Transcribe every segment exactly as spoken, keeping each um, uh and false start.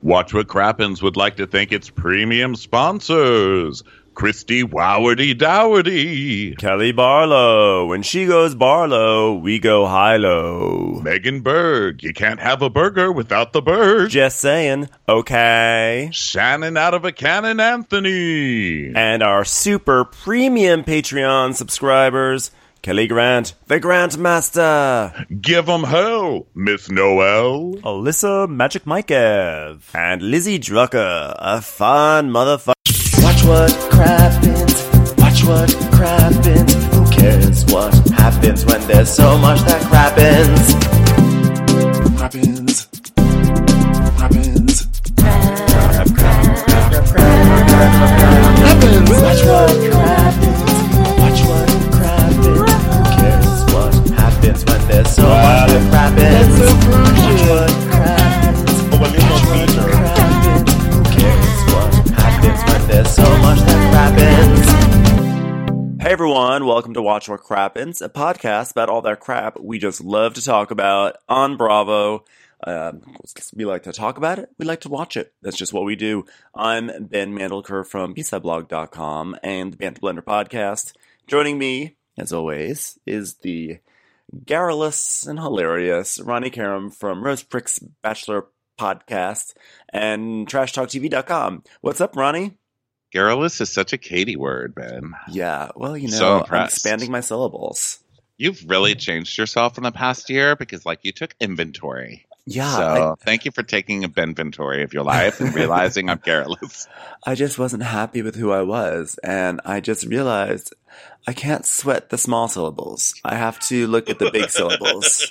Watch What Crappens would like to thank its premium sponsors. Christy Wowardy Dowardy. Kelly Barlow. When she goes Barlow, we go high-low. Megan Berg. You can't have a burger without the bird. Just saying. Okay. Shannon out of a cannon Anthony. And our super premium Patreon subscribers, Kelly Grant, the Grant Master. Give 'em hell, Miss Noel. Alyssa Magic Mikev. And Lizzie Drucker, a fun motherfucker. Watch what crappens, watch what crappens. Who cares what happens when there's so much that crappens? Crappens, crappens, crap, crap, crap, crap, crap, crappens. Watch what crappens, watch what crappens. Who cares what happens when there's so much that crappens? Watch what crappens, watch what crappens. Who cares what happens when there's so much that crappens? Hey everyone, welcome to Watch What Crappens, a podcast about all that crap we just love to talk about on Bravo. Um, we like to talk about it, we like to watch it. That's just what we do. I'm Ben Mandelker from B side blog dot com and the Banter Blender podcast. Joining me, as always, is the garrulous and hilarious Ronnie Karam from Rose Prick's Bachelor podcast and trash talk T V dot com. What's up, Ronnie? Garrulous is such a Katie word, man. Yeah, well, you know, So I'm expanding my syllables. You've really changed yourself in the past year because, like, you took inventory. Yeah. So I, thank you for taking a inventory of your life and realizing I'm garrulous. I just wasn't happy with who I was, and I just realized I can't sweat the small syllables. I have to look at the big syllables.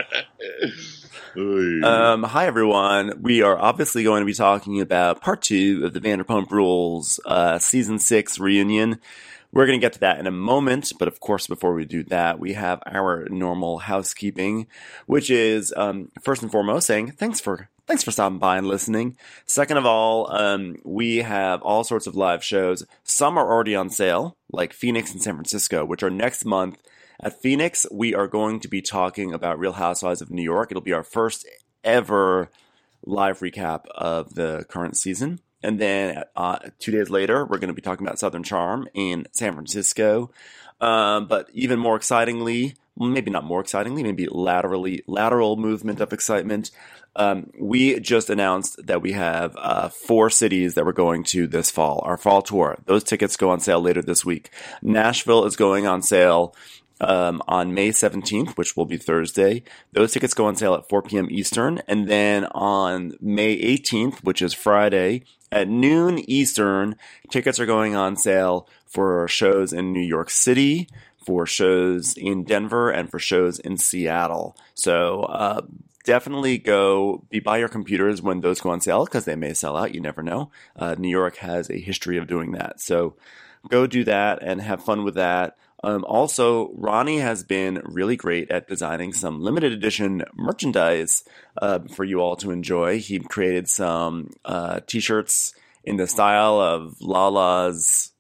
Um, hi everyone. We are obviously going to be talking about part two of the Vanderpump Rules uh, season six reunion. We're going to get to that in a moment, but of course, before we do that, we have our normal housekeeping, which is um, first and foremost saying thanks for thanks for stopping by and listening. Second of all, um, we have all sorts of live shows. Some are already on sale, like Phoenix and San Francisco, which are next month. At Phoenix, we are going to be talking about Real Housewives of New York. It'll be our first ever live recap of the current season. And then uh, two days later, we're going to be talking about Southern Charm in San Francisco. Um, but even more excitingly, maybe not more excitingly, maybe laterally, lateral movement of excitement. Um, we just announced that we have uh, four cities that we're going to this fall, our fall tour. Those tickets go on sale later this week. Nashville is going on sale Um, on May seventeenth, which will be Thursday. Those tickets go on sale at four p.m. Eastern. And then on May eighteenth, which is Friday, at noon Eastern, tickets are going on sale for shows in New York City, for shows in Denver, and for shows in Seattle. So uh, definitely go be by your computers when those go on sale, because they may sell out. You never know. Uh, New York has a history of doing that. So go do that and have fun with that. Um, also, Ronnie has been really great at designing some limited edition merchandise uh, for you all to enjoy. He created some uh, t-shirts in the style of Lala's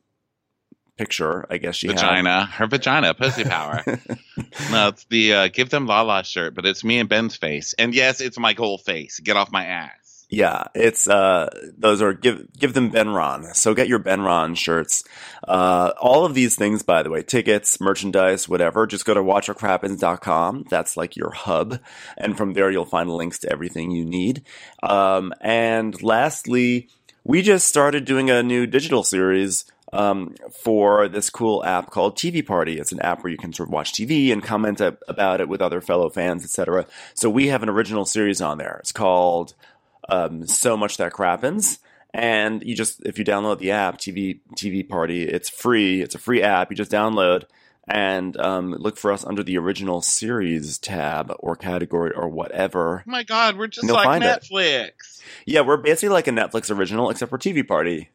picture, I guess she vagina. had. Her vagina, pussy power. No, it's the uh, Give Them Lala shirt, but it's me and Ben's face. And yes, it's my whole face. Get off my ass. Yeah, it's uh those are give give them Benron. So get your Benron shirts. Uh all of these things, by the way, tickets, merchandise, whatever, just go to watch what crappens dot com. That's like your hub. And from there you'll find links to everything you need. Um and lastly, we just started doing a new digital series um for this cool app called T V Party. It's an app where you can sort of watch T V and comment a- about it with other fellow fans, et cetera. So we have an original series on there. It's called Um, So Much That Crappens, and you just, if you download the app, T V T V Party, it's free. It's a free app. You just download and um, look for us under the original series tab or category or whatever. Oh my God, we're just You'll like find it. Netflix. Yeah, we're basically like a Netflix original, except for T V Party.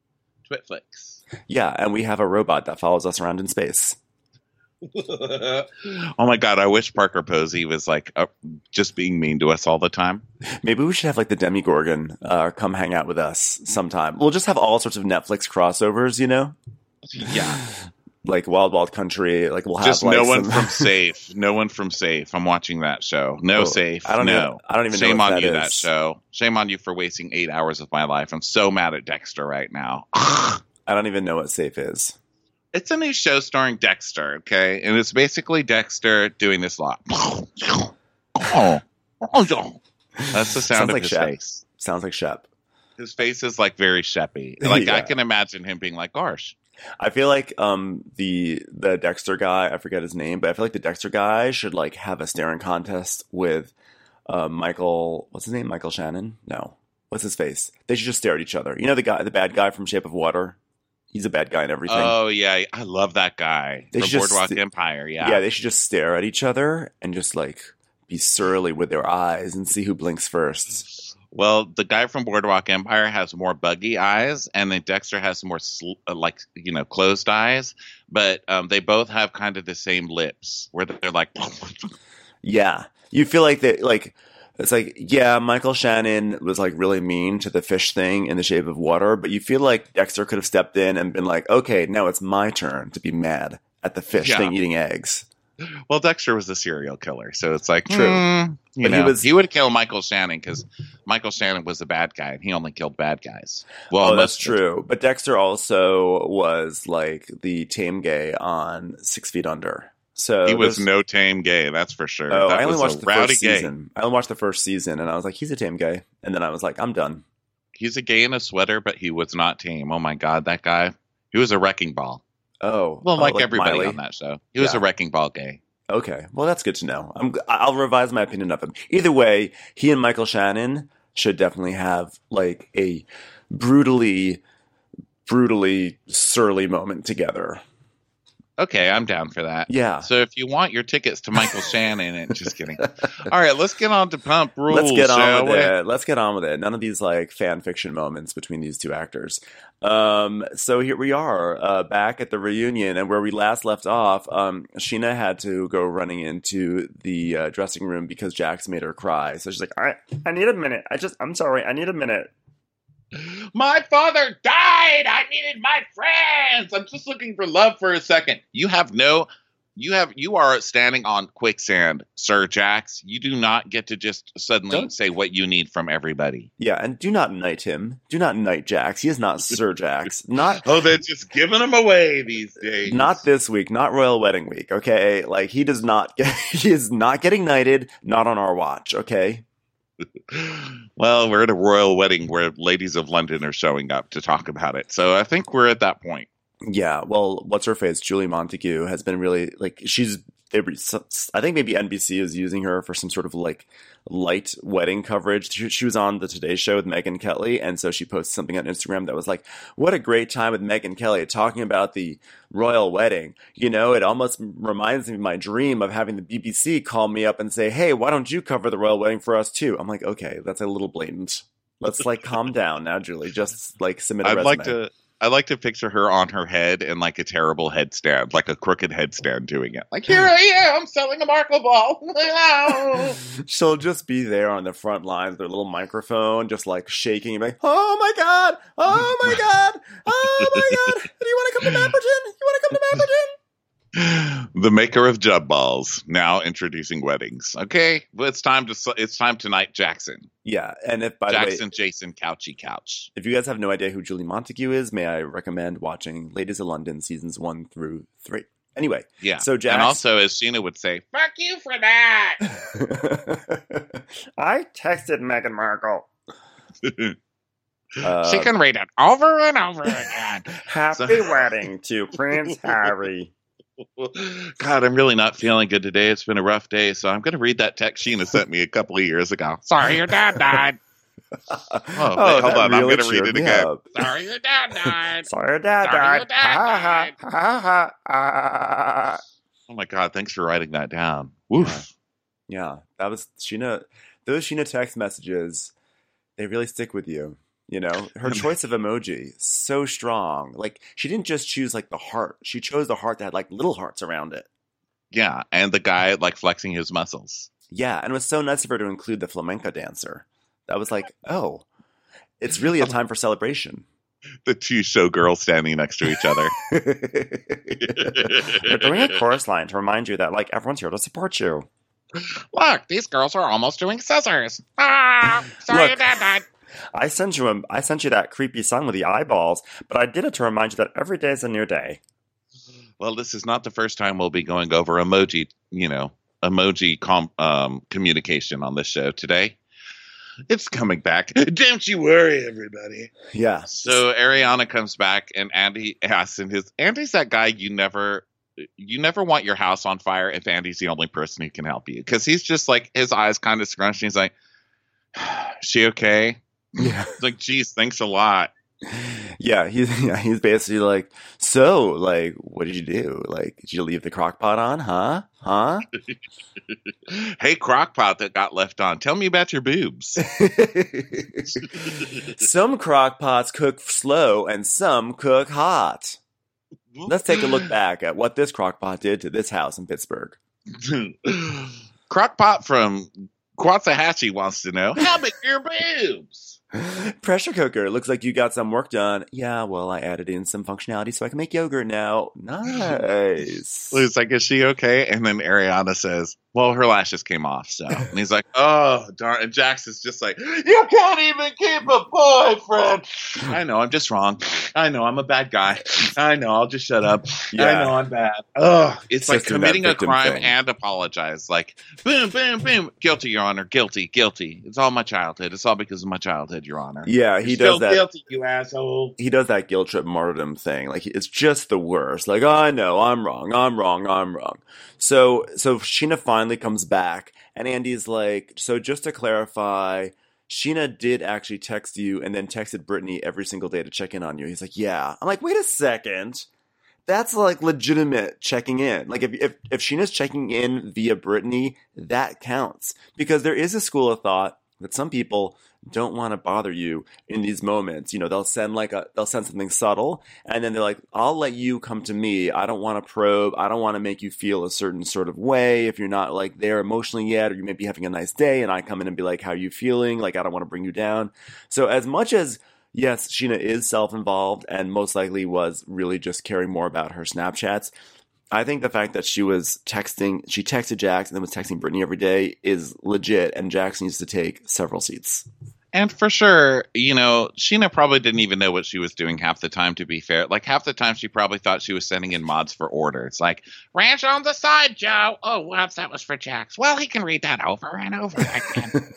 Twitflix. Yeah, and we have a robot that follows us around in space. Oh my God, I wish Parker Posey was like uh, just being mean to us all the time. Maybe we should have like the Demigorgon uh, come hang out with us sometime. We'll just have all sorts of Netflix crossovers, you know? Yeah. like Wild Wild Country. Like we'll have just like no one some... from Safe. No one from Safe. I'm watching that show. No Oh, Safe. I don't no. even. I don't even Shame know what on that you, is. that show. Shame on you for wasting eight hours of my life. I'm so mad at Dexter right now. I don't even know what Safe is. It's a new show starring Dexter, okay? And it's basically Dexter doing this lot. That's the sound Sounds of like his Shep. face. Sounds like Shep. His face is like very Sheppy. Like Yeah. I can imagine him being like, gosh. I feel like um the the Dexter guy, I forget his name, but I feel like the Dexter guy should like have a staring contest with uh, Michael. What's his name? Michael Shannon? No. What's his face? They should just stare at each other. You know the guy, the bad guy from Shape of Water. He's a bad guy in everything. Oh yeah, I love that guy. They From should just Boardwalk st- Empire, yeah. Yeah, they should just stare at each other and just like be surly with their eyes and see who blinks first. Well, the guy from Boardwalk Empire has more buggy eyes, and then Dexter has more sl- uh, like you know closed eyes. But um, they both have kind of the same lips, where they're like, Yeah, you feel like that. Like it's like yeah, Michael Shannon was like really mean to the fish thing in The Shape of Water, but you feel like Dexter could have stepped in and been like, okay, now it's my turn to be mad at the fish Yeah. thing eating eggs. well, Dexter was a serial killer, so it's like True. hmm, you But he know, was- he would kill Michael Shannon because Michael Shannon was a bad guy, and he only killed bad guys. Well, Oh, that's most of the true. But Dexter also was like the tame gay on Six Feet Under. So He was there's- no tame gay, that's for sure. Oh, that I only was watched a the rowdy first gay. season. I only watched the first season, and I was like, he's a tame gay. And then I was like, I'm done. He's a gay in a sweater, but he was not tame. Oh my god, that guy. He was a wrecking ball. Oh, Well, oh, like, everybody Miley. on that show. He was Yeah. a wrecking ball gay. Okay, well, that's good to know. I'm, I'll revise my opinion of him. Either way, he and Michael Shannon should definitely have like a brutally, brutally surly moment together. Okay, I'm down for that. Yeah. So if you want your tickets to Michael Shannon, and just kidding. All right, let's get on to Pump Rules. Let's get on shall with we? it. Let's get on with it. None of these like fan fiction moments between these two actors. Um, so here we are, uh, back at the reunion, and where we last left off, um, Sheena had to go running into the uh, dressing room because Jax made her cry. So she's like, "All right, I need a minute. I just, I'm sorry, I need a minute." My father died. I needed my friends. I'm just looking for love for a second. You have no, you have, you are standing on quicksand, Sir Jax. You do not get to just suddenly Don't- say what you need from everybody. Yeah, and do not knight him. Do not knight Jax. He is not Sir Jax. Not Oh, they're just giving them away these days. not this week. Not Royal Wedding Week. Okay, like he does not get. He is not getting knighted. Not on our watch. Okay. Well, we're at a royal wedding where ladies of London are showing up to talk about it. So I think we're at that point. Yeah, well, what's her face? Julie Montague has been really like she's. They, I think maybe N B C is using her for some sort of like light wedding coverage. She, she was on the Today Show with Megyn Kelly, and so she posted something on Instagram that was like, "What a great time with Megyn Kelly talking about the royal wedding." You know, it almost reminds me of my dream of having the B B C call me up and say, "Hey, why don't you cover the royal wedding for us too?" I'm like, okay, that's a little blatant. Let's like calm down now, Julie. Just like submit a I'd resume. like to. I like to picture her on her head in like a terrible headstand, like a crooked headstand doing it. Like, here I am selling a Markle ball. She'll just be there on the front lines with her little microphone, just like shaking and like, "Oh my god! Oh my god! Oh my god! Do you want to come to Mapperton? You want to come to Mapperton?" The maker of jub balls now introducing weddings. Okay, well, it's time to it's time to knight Jackson. Yeah, and if by Jackson, the way, Jason, Couchy Couch. if you guys have no idea who Julie Montague is, may I recommend watching Ladies of London seasons one through three. Anyway, Yeah. so Jax, And also, as Sheena would say, fuck you for that. I texted Meghan Markle. Uh, she can read it over and over again. Happy So- wedding to Prince Harry. God, I'm really not feeling good today. It's been a rough day, so I'm going to read that text Sheena sent me a couple of years ago. Sorry, your dad died. Oh, wait, hold that on. I'm really going to read cheered it me again. up. Sorry, your dad died. Sorry, your dad Sorry, died. your dad Ha, ha, died. ha, ha, ha. Oh my God, thanks for writing that down. Woof. Yeah, that was Sheena. Those Sheena text messages, they really stick with you. You know, her choice of emoji, so strong. Like, she didn't just choose like the heart. She chose the heart that had like little hearts around it. Yeah, and the guy like flexing his muscles. Yeah, and it was so nice of her to include the flamenco dancer. That was like, oh, it's really a time for celebration. The two showgirls standing next to each other. They're doing a chorus line to remind you that, like, everyone's here to support you. Look, these girls are almost doing scissors. Ah, sorry, Look, Dad, Dad. I sent you a, I sent you that creepy song with the eyeballs, but I did it to remind you that every day is a new day. Well, this is not the first time we'll be going over emoji, you know, emoji com- um, communication on this show today. It's coming back. Don't you worry, everybody. Yeah. So Ariana comes back, and Andy asks him his. Andy's that guy you never, you never want your house on fire if Andy's the only person who can help you, because he's just like, his eyes kind of scrunched. And he's like, "She okay?" Yeah. It's like, geez, thanks a lot. Yeah, he's yeah, he's basically like, so, like, what did you do? Like, did you leave the crock pot on? Huh? Huh? Hey, crockpot that got left on. Tell me about your boobs. Some crock pots cook slow and some cook hot. Let's take a look back at what this crock pot did to this house in Pittsburgh. Crockpot from Quatsahatchee wants to know, how big are your boobs? Pressure cooker. Looks like you got some work done. Yeah, well, I added in some functionality so I can make yogurt now. Nice. It's like, is she okay? And then Ariana says, well, her lashes came off. So, and he's like, oh, darn. And Jax is just like, you can't even keep a boyfriend. I know, I'm just wrong. I know, I'm a bad guy. I know, I'll just shut up. Yeah. I know, I'm bad. Ugh. It's, It's like just doing committing that a victim crime thing. and apologize. Like, boom, boom, boom. Guilty, Your Honor. Guilty, guilty. It's all my childhood. It's all because of my childhood, Your Honor. Yeah, he You're does still that. guilty, you asshole. He does that guilt trip martyrdom thing. Like, it's just the worst. Like, oh, I know, I'm wrong, I'm wrong, I'm wrong. So, so Sheena finally comes back, and Andy's like, so just to clarify, Sheena did actually text you and then texted Brittany every single day to check in on you. He's like, yeah. I'm like, wait a second. That's like legitimate checking in. Like, if, if, if Sheena's checking in via Brittany, that counts. Because there is a school of thought that some people don't want to bother you in these moments. You know, they'll send like a, they'll send something subtle, and then they're like, I'll let you come to me. I don't want to probe. I don't want to make you feel a certain sort of way if you're not like there emotionally yet, or you may be having a nice day, and I come in and be like, how are you feeling? Like, I don't want to bring you down. So as much as, yes, Sheena is self-involved and most likely was really just caring more about her Snapchats, I think the fact that she was texting, she texted Jax and then was texting Brittany every day is legit, and Jax needs to take several seats. And for sure, you know, Sheena probably didn't even know what she was doing half the time, to be fair. Like, half the time she probably thought she was sending in mods for orders. Like, ranch on the side, Joe. Oh, whoops, that was for Jax. Well, he can read that over and over again.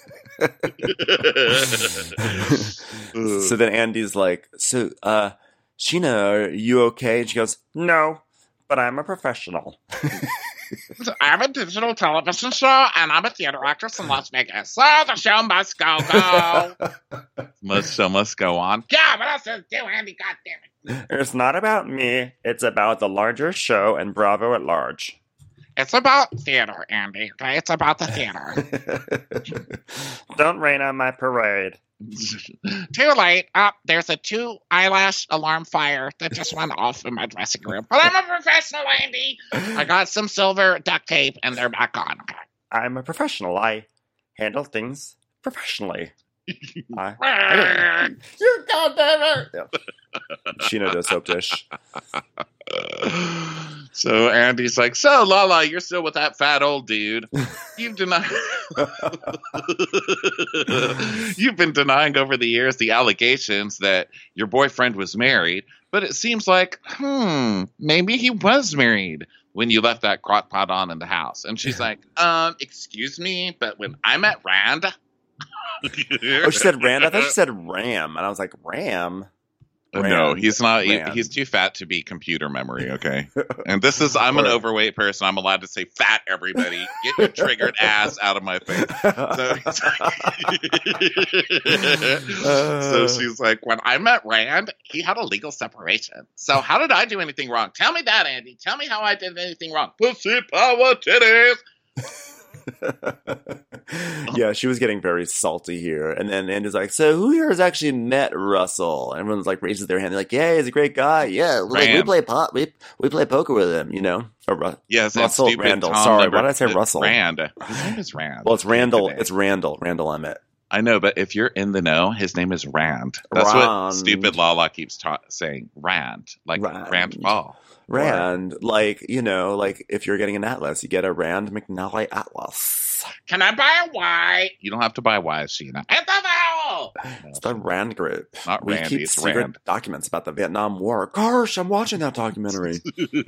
So then Andy's like, so, uh, Sheena, are you okay? And she goes, no, but I'm a professional. I'm a digital television show, and I'm a theater actress in Las Vegas. So the show must go, go. Must show must go on. Yeah, what else is do, Andy? God damn it. It's not about me. It's about the larger show and Bravo at large. It's about theater, Andy. Okay, it's about the theater. Don't rain on my parade. Too late. Up, oh, there's a two eyelash alarm fire that just went off in my dressing room. But I'm a professional, Andy. I got some silver duct tape, and they're back on. Okay. I'm a professional. I handle things professionally. I, I you goddamn it! Yeah. Sheena does soap dish. So Andy's like, so Lala, you're still with that fat old dude. You've denied. You've been denying over the years the allegations that your boyfriend was married, but it seems like, hmm, maybe he was married when you left that crock pot on in the house. And she's like, um, excuse me, but when I met Rand. Oh, she said Rand. I thought she said Ram, and I was like, Ram. Ram. No, he's not. He, Ram. he's too fat to be computer memory. Okay, and this is. I'm an overweight person. I'm allowed to say fat. Everybody, get your triggered ass out of my face. So, so she's like, when I met Rand, he had a legal separation. So how did I do anything wrong? Tell me that, Andy. Tell me how I did anything wrong. Pussy power titties. Yeah, she was getting very salty here. And then Andy's like, so who here has actually met Russell? And everyone's like, raises their hand. They're like, yeah, he's a great guy. Yeah, like, we play pot, we, we play poker with him, you know? Or Ru- yes, Russell stupid Randall. Tom Sorry, number, why did I say Russell? Rand. His name is Rand. Well, it's Randall. It's Randall. Randall Emmett. I know, but if you're in the know, his name is Rand. That's Rand. what stupid Lala keeps ta- saying. Rand. Like Rand. Rand Paul. Rand, like, you know, like if you're getting an atlas, you get a Rand McNally atlas. Can I buy a Y? You don't have to buy a Y, Sheena. It's a vowel! No, It's the Rand Group. Not we Randy, keep it's secret Rand. documents about the Vietnam War. Gosh, I'm watching that documentary.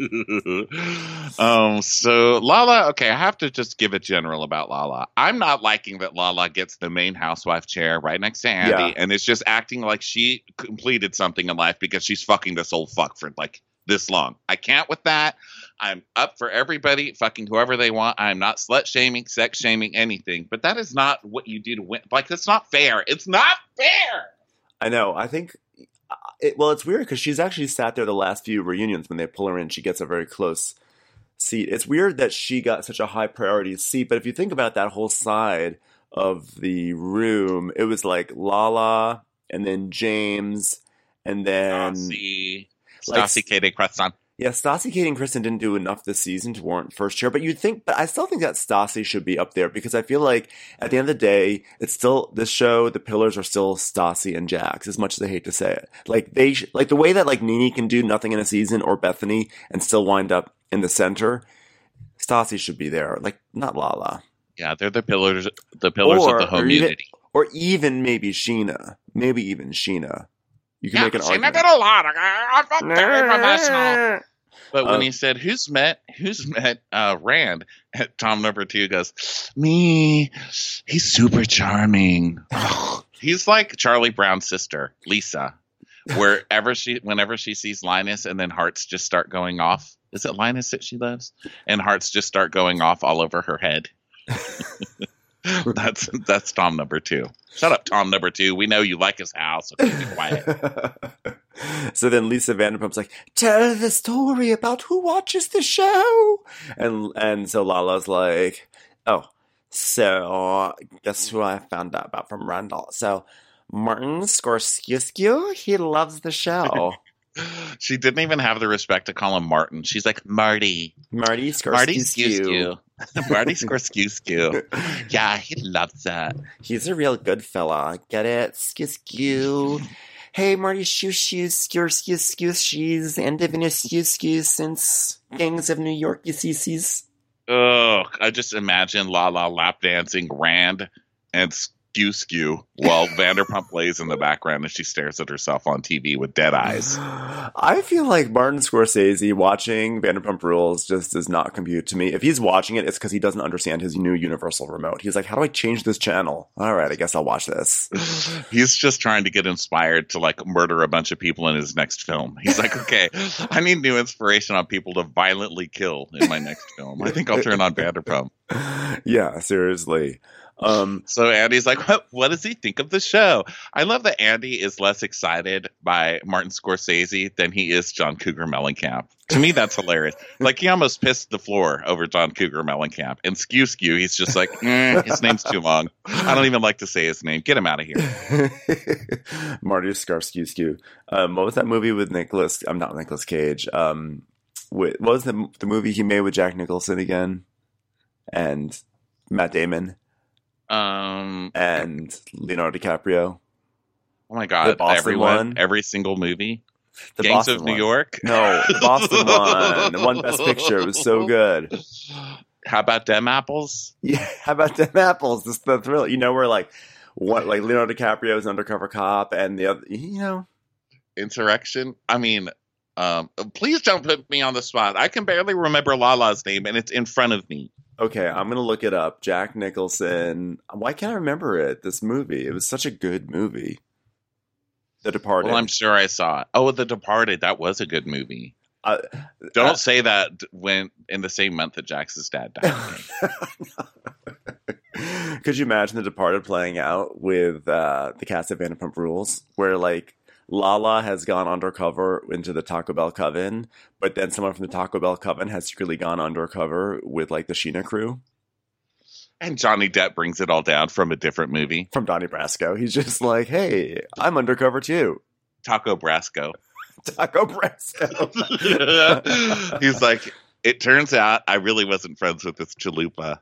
um, so Lala, okay, I have to just give a general about Lala. I'm not liking that Lala gets the main housewife chair right next to Andy, Yeah. and it's just acting like she completed something in life because she's fucking this old fuck for like this long. I can't with that. I'm up for everybody fucking whoever they want. I'm not slut shaming, sex shaming, anything, but that is not what you do to win. Like, that's not fair. It's not fair. I know. I think, it, well, it's weird because she's actually sat there the last few reunions when they pull her in. She gets a very close seat. It's weird that she got such a high priority seat, but if you think about that whole side of the room, it was like Lala and then James and then Stassi, like- Stassi Katie Cresson. yeah, Stassi, Kate, and Kristen didn't do enough this season to warrant first chair, but you'd think, but I still think that Stassi should be up there because I feel like at the end of the day, it's still this show. The pillars are still Stassi and Jax, as much as I hate to say it. Like they, sh- like the way that like Nene can do nothing in a season or Bethany and still wind up in the center. Stassi should be there, like not Lala, Yeah, they're the pillars, the pillars Or- of the or home even- unity. or even maybe Sheena, maybe even Sheena. You can Yeah, make an Sheena argument. did a lot. I, I'm very professional. But when Um, he said, "Who's met? Who's met uh, Rand?" Tom number two goes, "Me. He's super charming. He's like Charlie Brown's sister, Lisa. Wherever she, whenever she sees Linus, and then hearts just start going off. Is it Linus that she loves? And hearts just start going off all over her head." that's that's Tom number two. Shut up, Tom number two. We know you like his house. So keep it quiet. So then Lisa Vanderpump's like, tell the story about who watches the show. And and so Lala's like, oh, so guess who I found out about from Randall? So Martin Scorsese, he loves the show. She didn't even have the respect to call him Martin. She's like, Marty. Marty Scorsese. Marty Scorsese. Marty Scorsese. Yeah, he loves that. He's a real good fella. Get it? Skew. Hey, Marty Shoo Shoo Skew Skew Skew She's and Divina Skew Skew since Gangs of New York, you see, sees. Ugh, I just imagine Lala lap dancing Rand and Skew Skew while Vanderpump plays in the background as she stares at herself on T V with dead eyes. I feel like Martin Scorsese watching Vanderpump Rules just does not compute to me. If he's watching it, it's because he doesn't understand his new Universal remote. He's like, how do I change this channel? All right, I guess I'll watch this. He's just trying to get inspired to like murder a bunch of people in his next film. He's like, okay, I need new inspiration on people to violently kill in my next film. I think I'll turn on Vanderpump. Yeah, seriously. Um, So Andy's like, what, what does he think of the show? I love that Andy is less excited by Martin Scorsese than he is John Cougar Mellencamp. To me, that's hilarious. Like, he almost pissed the floor over John Cougar Mellencamp. And Skew Skew, he's just like, eh, his name's too long. I don't even like to say his name. Get him out of here. Marty Scorsese. Um, what was that movie with Nicholas? I'm not Nicholas Cage. Um, with, what was the the movie he made with Jack Nicholson again? And Matt Damon Um, and Leonardo DiCaprio. oh my The God, Boston everyone, one? every single movie. The Gangs Boston of New one. York. No, the Boston one. The one Best Picture. It was so good. How about Dem Apples? Yeah, how about them apples? This the thrill. You know, where like what, like Leonardo DiCaprio is an undercover cop, and the other, you know, Insurrection. I mean, um, please don't put me on the spot. I can barely remember Lala's name, and it's in front of me. okay, I'm gonna look it up. Jack Nicholson. Why can't I remember it? This movie. It was such a good movie. The Departed. Well, I'm sure I saw it. Oh, The Departed. That was a good movie. Uh, Don't uh, say that when in the same month that Jax's dad died. Could you imagine The Departed playing out with uh, the cast of Vanderpump Rules, where like Lala has gone undercover into the Taco Bell coven, but then someone from the Taco Bell coven has secretly gone undercover with like the Sheena crew And Johnny Depp brings it all down from a different movie. from Donnie Brasco. He's just like, hey, I'm undercover too. Taco Brasco. Taco Brasco. He's like, It turns out I really wasn't friends with this chalupa.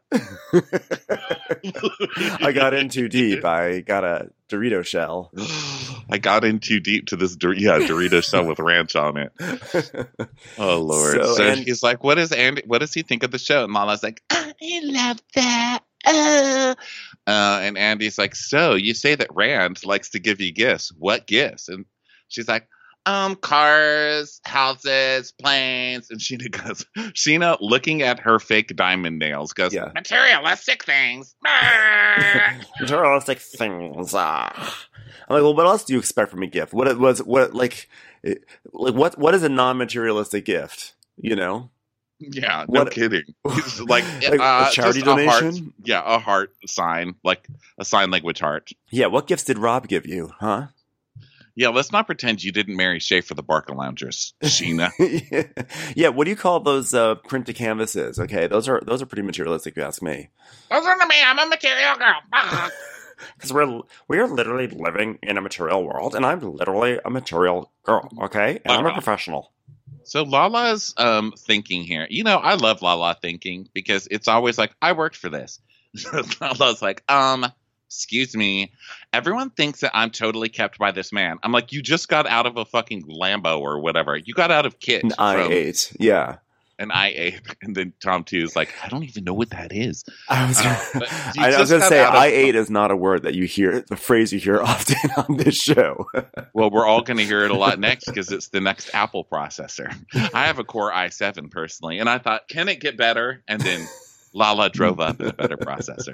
I got in too deep. I got a Dorito shell. I got in too deep to this Dor- yeah Dorito shell with ranch on it. Oh Lord! So, So, and- he's like, "What is Andy? What does he think of the show?" And Lala's like, "I love that." Uh. Uh, and Andy's like, "So you say that Rand likes to give you gifts? What gifts?" And she's like, Um, cars, houses, planes. And Sheena goes, Sheena, looking at her fake diamond nails, goes, Yeah. materialistic things. Materialistic things. Ah. I'm like, well, what else do you expect from a gift? What it was, what like, it, like what what is a non-materialistic gift? You know? Yeah, no What- kidding. He's like, Like a uh, charity just a heart. donation? Yeah, a heart sign, like a sign language heart. Yeah. What gifts did Rob give you? Huh? Yeah, let's not pretend you didn't marry Shay for the Barker Loungers, Sheena. Yeah. What do you call those uh, printed canvases? Okay, those are those are pretty materialistic, if you ask me. Listen to me, I'm a material girl. Because we're we're literally living in a material world, and I'm literally a material girl. Okay, and I'm a professional. So Lala's um, thinking here. You know, I love Lala thinking because it's always like, I worked for this. Lala's like, um, excuse me. Everyone thinks that I'm totally kept by this man. I'm like, you just got out of a fucking Lambo or whatever. You got out of Kit. An I eight, yeah. An I eight. And then Tom two is like, I don't even know what that is. I was, Uh, but you I, I was just going to got say, out of- I eight is not a word that you hear, the phrase you hear often on this show. Well, we're all going to hear it a lot next because it's the next Apple processor. I have a Core i seven personally, and I thought, can it get better? And then Lala drove up in a better processor.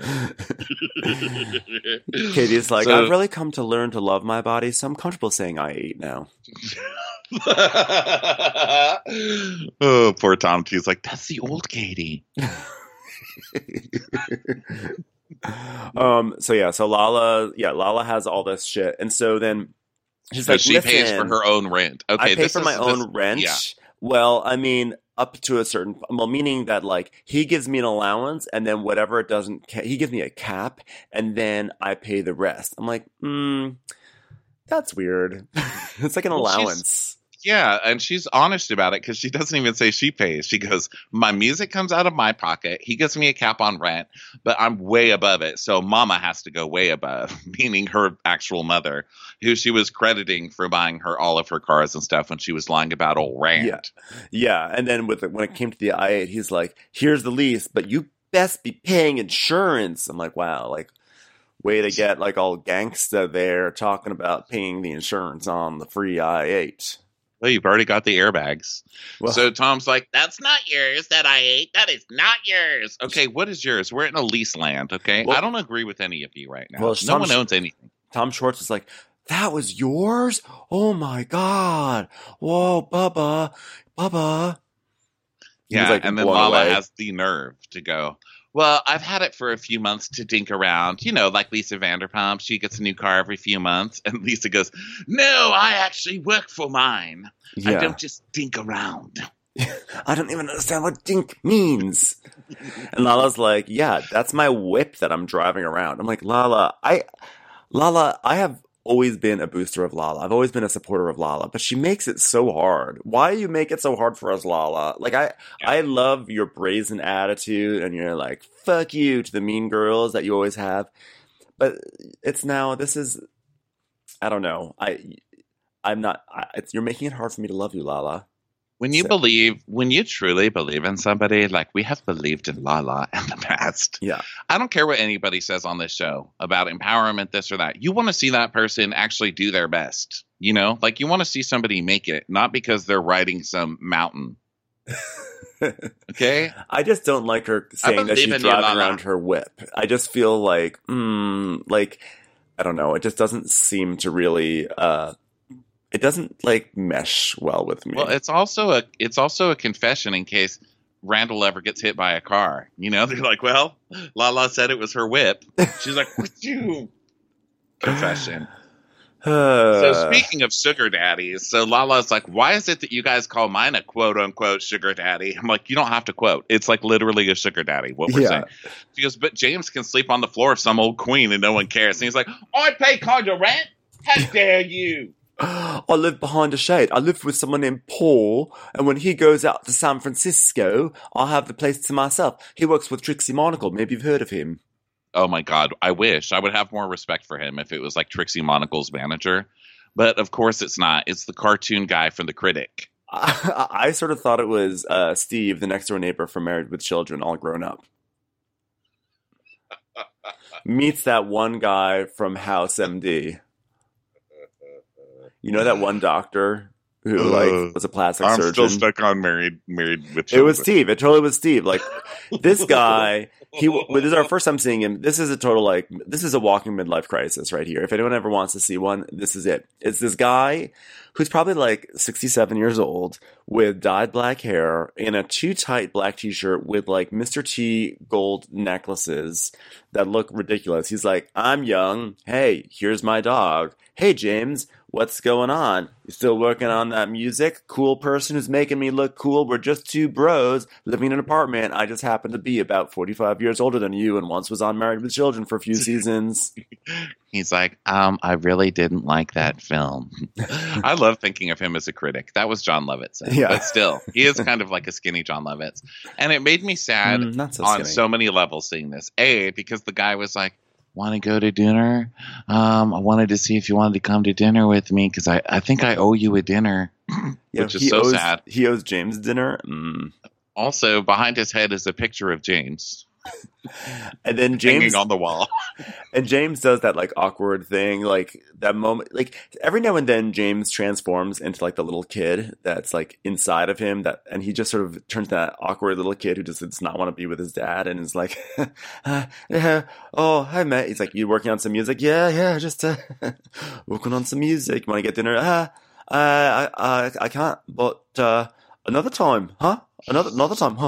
Katie's like, So- I've really come to learn to love my body, so I'm comfortable saying I eight now. Oh, poor Tom two's like, that's the old Katie. um. So yeah. So Lala, yeah, Lala has all this shit, and so then she's So like, she pays "Listen, for her own rent. Okay, I pay this for is, my this- own rent." Yeah. Well, I mean, up to a certain, well, meaning that like he gives me an allowance, and then whatever it doesn't, ca- he gives me a cap, and then I pay the rest. I'm like, hmm, that's weird. It's like an Well, she's- allowance. Yeah, and she's honest about it because she doesn't even say she pays. She goes, my music comes out of my pocket. He gives me a cap on rent, but I'm way above it. So mama has to go way above, meaning her actual mother, who she was crediting for buying her all of her cars and stuff when she was lying about old Rand. Yeah. Yeah, and then with the, when it came to the I eight, he's like, "Here's the lease, but you best be paying insurance." I'm like, "Wow, like way to get like all gangsta there talking about paying the insurance on the free I eight." Well, you've already got the airbags. Well, So Tom's like, that's not yours, that I ate. That is not yours. Okay, what is yours? We're in a lease land, okay? Well- I don't agree with any of you right now. Well, no Tom's- one owns anything. Tom Schwartz is like, "That was yours? Oh my god! Whoa, Bubba, Bubba!" He's, Yeah, like, and then blown Lala away. has the nerve to go, well, I've had it for a few months to dink around. You know, like Lisa Vanderpump. She gets a new car every few months. And Lisa goes, no, I actually work for mine. I Yeah. don't just dink around. I don't even understand what dink means. And Lala's like, yeah, that's my whip that I'm driving around. I'm like, Lala, I, Lala, I have always been a booster of Lala. I've always been a supporter of Lala, but she makes it so hard. Why do you make it so hard for us, Lala? Like, I, Yeah. I love your brazen attitude and you're like, fuck you to the mean girls that you always have. But it's now, this is, I don't know. I, I'm not, I, it's, you're making it hard for me to love you, Lala. When you So- believe, when you truly believe in somebody, like we have believed in Lala in the past. Yeah. I don't care what anybody says on this show about empowerment, this or that. You want to see that person actually do their best. You know, like you want to see somebody make it, not because they're riding some mountain. Okay? I just don't like her saying that believe she's in you, driving Lala. around her whip. I just feel like, mm, like, I don't know. It just doesn't seem to really, uh, it doesn't like mesh well with me. Well, it's also a it's also a confession in case Randall ever gets hit by a car. You know, they're like, well, Lala said it was her whip. She's like, what you? Confession. So Uh, speaking of sugar daddies, so Lala's like, why is it that you guys call mine a quote unquote sugar daddy? I'm like, you don't have to quote. It's like literally a sugar daddy, what we're Yeah. saying. She goes, but James can sleep on the floor of some old queen and no one cares. And he's like, I pay kind of rent? How dare you? I live behind a shade. I live with someone named Paul, and when he goes out to San Francisco, I'll have the place to myself. He works with Trixie Monocle. Maybe you've heard of him. Oh my God, I wish. I would have more respect for him if it was like Trixie Monocle's manager. But of course it's not. It's the cartoon guy from The Critic. I, I sort of thought it was uh, Steve, the next door neighbor from Married with Children, all grown up. Meets that one guy from House M D. You know that one doctor who like was a plastic I'm surgeon? I'm still stuck on Married Married with It Children. was Steve. It totally was Steve. Like this guy, he. This is our first time seeing him. This is a total like this is a walking midlife crisis right here. If anyone ever wants to see one, this is it. It's this guy who's probably like sixty-seven years old with dyed black hair in a too tight black t-shirt with like Mister T gold necklaces that look ridiculous. He's like, I'm young. Hey, here's my dog. Hey, James, what's going on? You still working on that music? Cool person who's making me look cool. We're just two bros living in an apartment. I just happen to be about forty-five years older than you and once was on Married with Children for a few seasons. He's like, um, I really didn't like that film. I love thinking of him as a critic. That was John Lovitz. Yeah. But still, he is kind of like a skinny John Lovitz. And it made me sad Mm, not so on skinny. so many levels seeing this. A, because the guy was like, want to go to dinner? Um, I wanted to see if you wanted to come to dinner with me because I, I think I owe you a dinner, Yeah, which is he so owes, sad. He owes James dinner. Mm. Also, behind his head is a picture of James And then hanging James on the wall. and James does that like awkward thing, like that moment. Like every now and then, James transforms into like the little kid that's like inside of him. That and he just sort of turns that awkward little kid who just does not want to be with his dad, and is like, uh, yeah, "Oh, hi, Matt." He's like, "You working on some music?" "Yeah, yeah, just uh, working on some music. Want to get dinner?" "Ah, uh, I, I, I can't, but uh, another time, huh?" Another another time.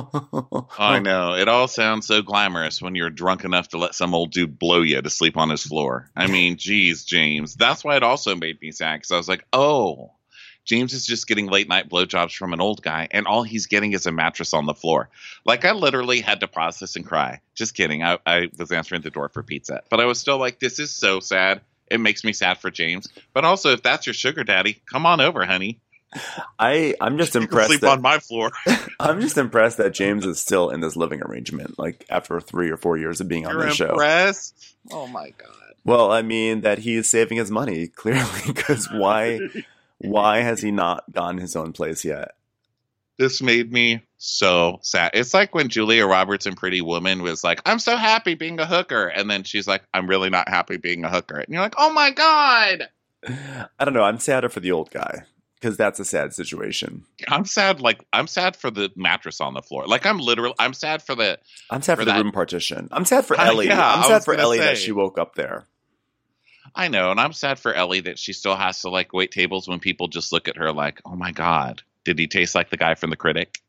I know. It all sounds so glamorous when you're drunk enough to let some old dude blow you to sleep on his floor. I mean, geez, James. That's why it also made me sad, because I was like, oh, James is just getting late night blowjobs from an old guy, and all he's getting is a mattress on the floor. Like, I literally had to pause this and cry. Just kidding. I, I was answering the door for pizza. But I was still like, this is so sad. It makes me sad for James. But also, if that's your sugar daddy, come on over, honey. I I'm just You can impressed. sleep that, on my floor. I'm just impressed that James is still in this living arrangement, like after three or four years of being on You're the show. impressed? Oh, my God. Well, I mean that he is saving his money clearly, because why why has he not gotten his own place yet? This made me so sad. It's like when Julia Roberts in Pretty Woman was like, I'm so happy being a hooker. And then she's like, I'm really not happy being a hooker. And you're like, oh, my God. I don't know. I'm sadder for the old guy, because that's a sad situation. I'm sad. Like, I'm sad for the mattress on the floor. Like, I'm literally, I'm sad for the, I'm sad for, For the that- room partition. I'm sad for Uh, Ellie. yeah, I'm I sad was for gonna Ellie that say. she woke up there. I know. And I'm sad for Ellie that she still has to, like, wait tables when people just look at her like, oh, my God, did he taste like the guy from The Critic?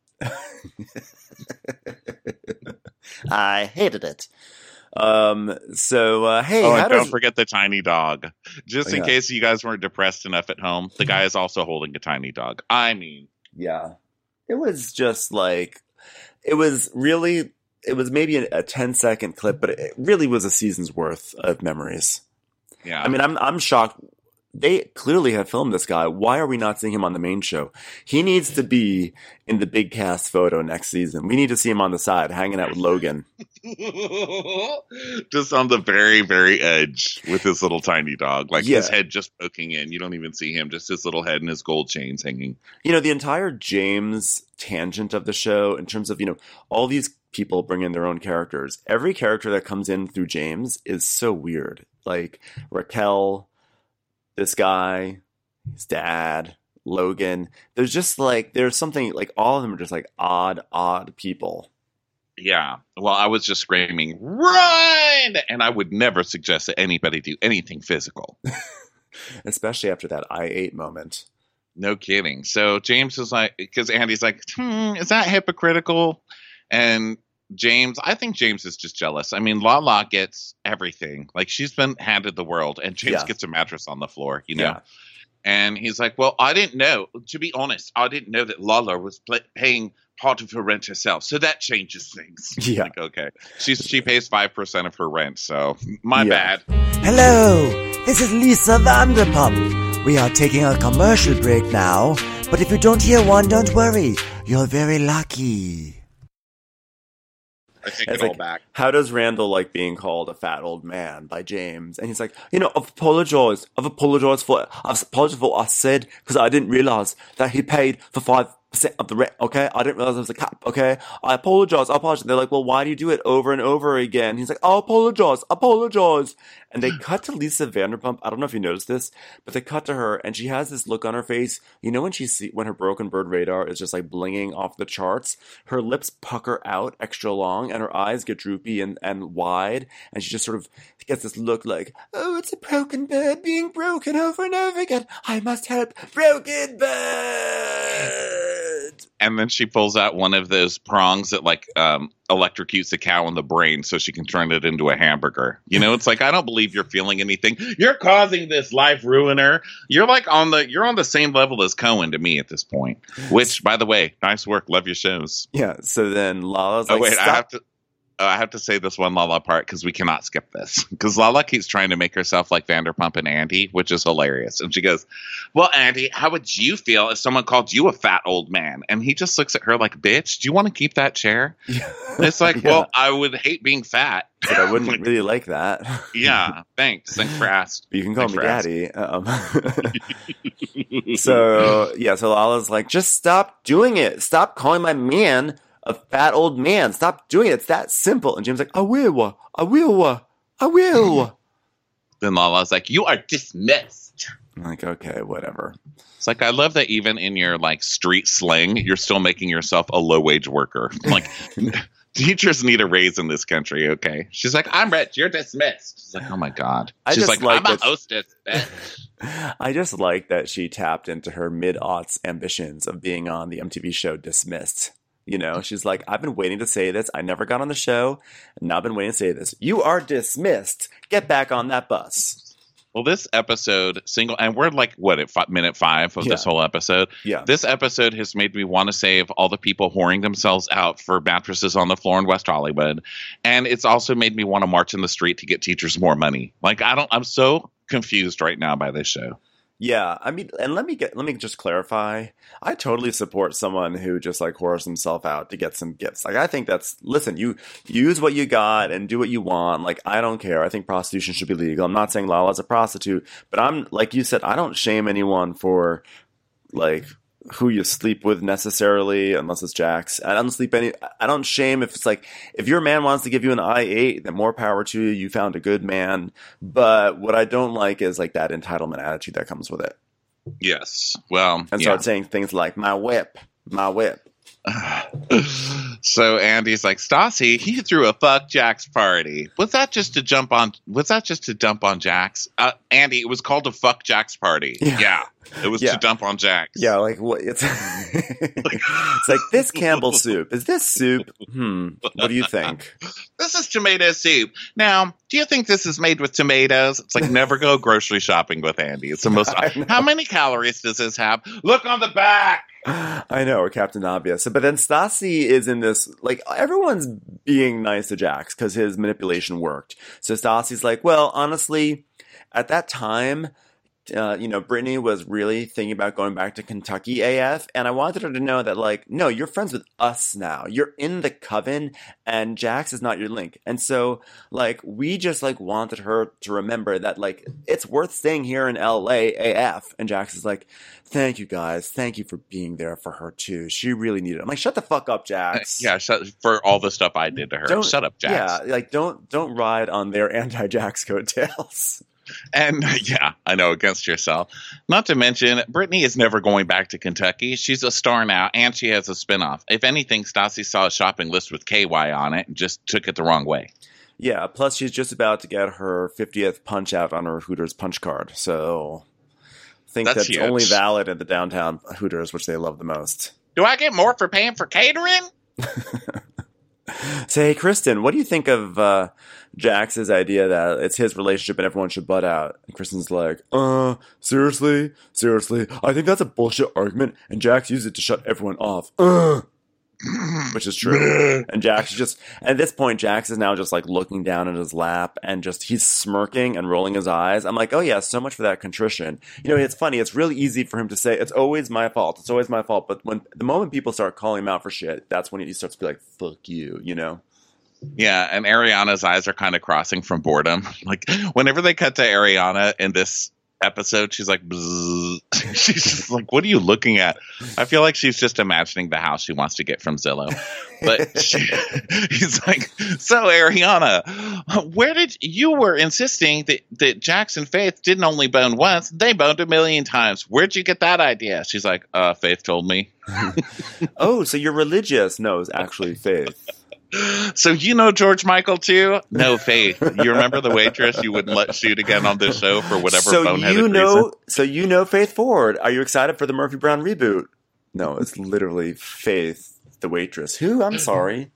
I hated it. Um. So uh, hey, Oh, how and does don't forget the tiny dog. Just Oh, in yeah. case you guys weren't depressed enough at home, the guy is also holding a tiny dog. I mean, Yeah. It was just like, it was really, it was maybe a, a ten second clip, but it really was a season's worth of memories. yeah. I mean, I'm, I'm shocked. They clearly have filmed this guy. Why are we not seeing him on the main show? He needs to be in the big cast photo next season. We need to see him on the side hanging out with Logan. Just on the very, very edge with his little tiny dog. Like, Yeah. his head just poking in. You don't even see him. Just his little head and his gold chains hanging. You know, the entire James tangent of the show, in terms of, you know, all these people bring in their own characters. Every character that comes in through James is so weird. Like Raquel, this guy, his dad, Logan. There's just like, there's something like all of them are just like odd, odd people. Yeah. Well, I was just screaming, run! And I would never suggest that anybody do anything physical. Especially after that I eight moment. No kidding. So James is like, because Andy's like, hmm, is that hypocritical? And James, I think James is just jealous. I mean, Lala gets everything. Like, she's been handed the world, and James Yeah. gets a mattress on the floor, you know? Yeah. And he's like, well, I didn't know. To be honest, I didn't know that Lala was pl- paying part of her rent herself. So that changes things. Yeah. Like, okay. She's, she pays five percent of her rent. So my Yeah. bad. Hello, this is Lisa Vanderpump. We are taking a commercial break now, but if you don't hear one, don't worry. You're very lucky. I take It's it all like, back. how does Randall like being called a fat old man by James? And he's like, you know, I've apologized. I've apologized for I've apologized for what I said because I didn't realize that he paid for five percent of the rent. Okay, I didn't realize there was a cap. Okay, I apologize. I apologize. They're like, well, why do you do it over and over again? He's like, I apologize. I apologize. And they cut to Lisa Vanderpump. I don't know if you noticed this, but they cut to her, and she has this look on her face. You know when she see when her broken bird radar is just like blinging off the charts, her lips pucker out extra long, and her eyes get droopy and, and wide, and she just sort of gets this look like, oh, it's a broken bird being broken over and over again. I must help broken bird. And then she pulls out one of those prongs that like um, electrocutes a cow in the brain so she can turn it into a hamburger. You know, it's like, I don't believe you're feeling anything. You're causing this life ruiner. You're like on the you're on the same level as Cohen to me at this point. Which, by the way, nice work. Love your shows. Yeah. So then Lala's Oh like, wait, stop. I have to. Uh, I have to say this one Lala part because we cannot skip this. Because Lala keeps trying to make herself like Vanderpump and Andy, which is hilarious. And she goes, well, Andy, how would you feel if someone called you a fat old man? And he just looks at her like, bitch, do you want to keep that chair? Yeah. And it's like, Yeah. well, I would hate being fat. But I wouldn't really like that. Yeah, thanks. Thanks for asking. You can call Thanks me for daddy. Um, so, yeah, so Lala's like, just stop doing it. Stop calling my man a fat old man. Stop doing it. It's that simple. And Jim's like, I will. I will. I will. Then Lala's like, you are dismissed. I'm like, okay, whatever. It's like, I love that even in your like street slang, you're still making yourself a low wage worker. Like, teachers need a raise in this country, okay? She's like, I'm rich, you're dismissed. It's like, oh my God. I She's just like, like I'm a that- hostess, bitch. I just like that she tapped into her mid-aughts ambitions of being on the M T V show Dismissed. You know, she's like, I've been waiting to say this. I never got on the show. And now I've been waiting to say this. You are dismissed. Get back on that bus. Well, this episode, single, and we're like, what, at five, minute five of Yeah. this whole episode? Yeah. This episode has made me want to save all the people whoring themselves out for mattresses on the floor in West Hollywood. And it's also made me want to march in the street to get teachers more money. Like, I don't, I'm so confused right now by this show. Yeah, I mean, and let me get let me just clarify. I totally support someone who just like whores himself out to get some gifts. Like, I think that's listen. You use what you got and do what you want. Like, I don't care. I think prostitution should be legal. I'm not saying Lala's a prostitute, but I'm like you said. I don't shame anyone for like who you sleep with necessarily, unless it's Jax. I don't sleep any. I don't shame if it's like if your man wants to give you an I eight, then more power to you. You found a good man. But what I don't like is like that entitlement attitude that comes with it, Yes. Well, and yeah. start saying things like "my whip, my whip." So Andy's like, Stassi, he threw a fuck Jax party. Was that just to jump on? Was that just to dump on Jax? Uh, Andy, it was called a fuck Jax party. Yeah. Yeah, it was Yeah. to dump on Jax. Yeah, like what? It's it's like this Campbell soup. Is this soup? Hmm. What do you think? This is tomato soup. Now, do you think this is made with tomatoes? It's like never go grocery shopping with Andy. It's the most. I know. How many calories does this have? Look on the back. I know, or Captain Obvious. But then Stassi is in this, like, everyone's being nice to Jax because his manipulation worked. So Stassi's like, well, honestly, at that time, uh, you know, Brittany was really thinking about going back to Kentucky A F. And I wanted her to know that, like, no, you're friends with us now. You're in the coven, and Jax is not your link. And so, like, we just, like, wanted her to remember that, like, it's worth staying here in L A A F. And Jax is like, thank you guys. Thank you for being there for her too. She really needed it. I'm like, shut the fuck up, Jax. Yeah, shut, for all the stuff I did to her. Don't- Shut up, Jax. Yeah, like don't don't ride on their anti-Jax coattails. And yeah, I know, against yourself. Not to mention, Brittany is never going back to Kentucky. She's a star now, and she has a spinoff. If anything, Stassi saw a shopping list with K Y on it and just took it the wrong way. Yeah, plus she's just about to get her fiftieth punch out on her Hooters punch card. So I think That's that's, huge. only valid at the downtown Hooters, which they love the most. Do I get more for paying for catering? So, hey, Kristen, what do you think of uh, Jax's idea that it's his relationship and everyone should butt out? And Kristen's like, uh, seriously? Seriously? I think that's a bullshit argument, and Jax used it to shut everyone off. Uh. Which is true. And Jax is just, at this point, Jax is now just like looking down at his lap and just, he's smirking and rolling his eyes. I'm like, oh yeah, so much for that contrition. You know, it's funny. It's really easy for him to say, it's always my fault. It's always my fault. But when the moment people start calling him out for shit, that's when he starts to be like, fuck you, you know? Yeah, and Ariana's eyes are kind of crossing from boredom. Like, whenever they cut to Ariana in this episode, she's like, bzzz. She's just like, what are you looking at? I feel like she's just imagining the house she wants to get from Zillow. But she, he's like, so Ariana, where did you were insisting that, that Jax and Faith didn't only bone once, they boned a million times. Where'd you get that idea? She's like, uh, Faith told me. Oh, so you're religious? No, it's actually Faith. So you know George Michael too? No, Faith. You remember the waitress you wouldn't let shoot again on this show for whatever so boneheaded you know, reason? So you know Faith Ford. Are you excited for the Murphy Brown reboot? No, it's literally Faith, the waitress. Who? I'm sorry.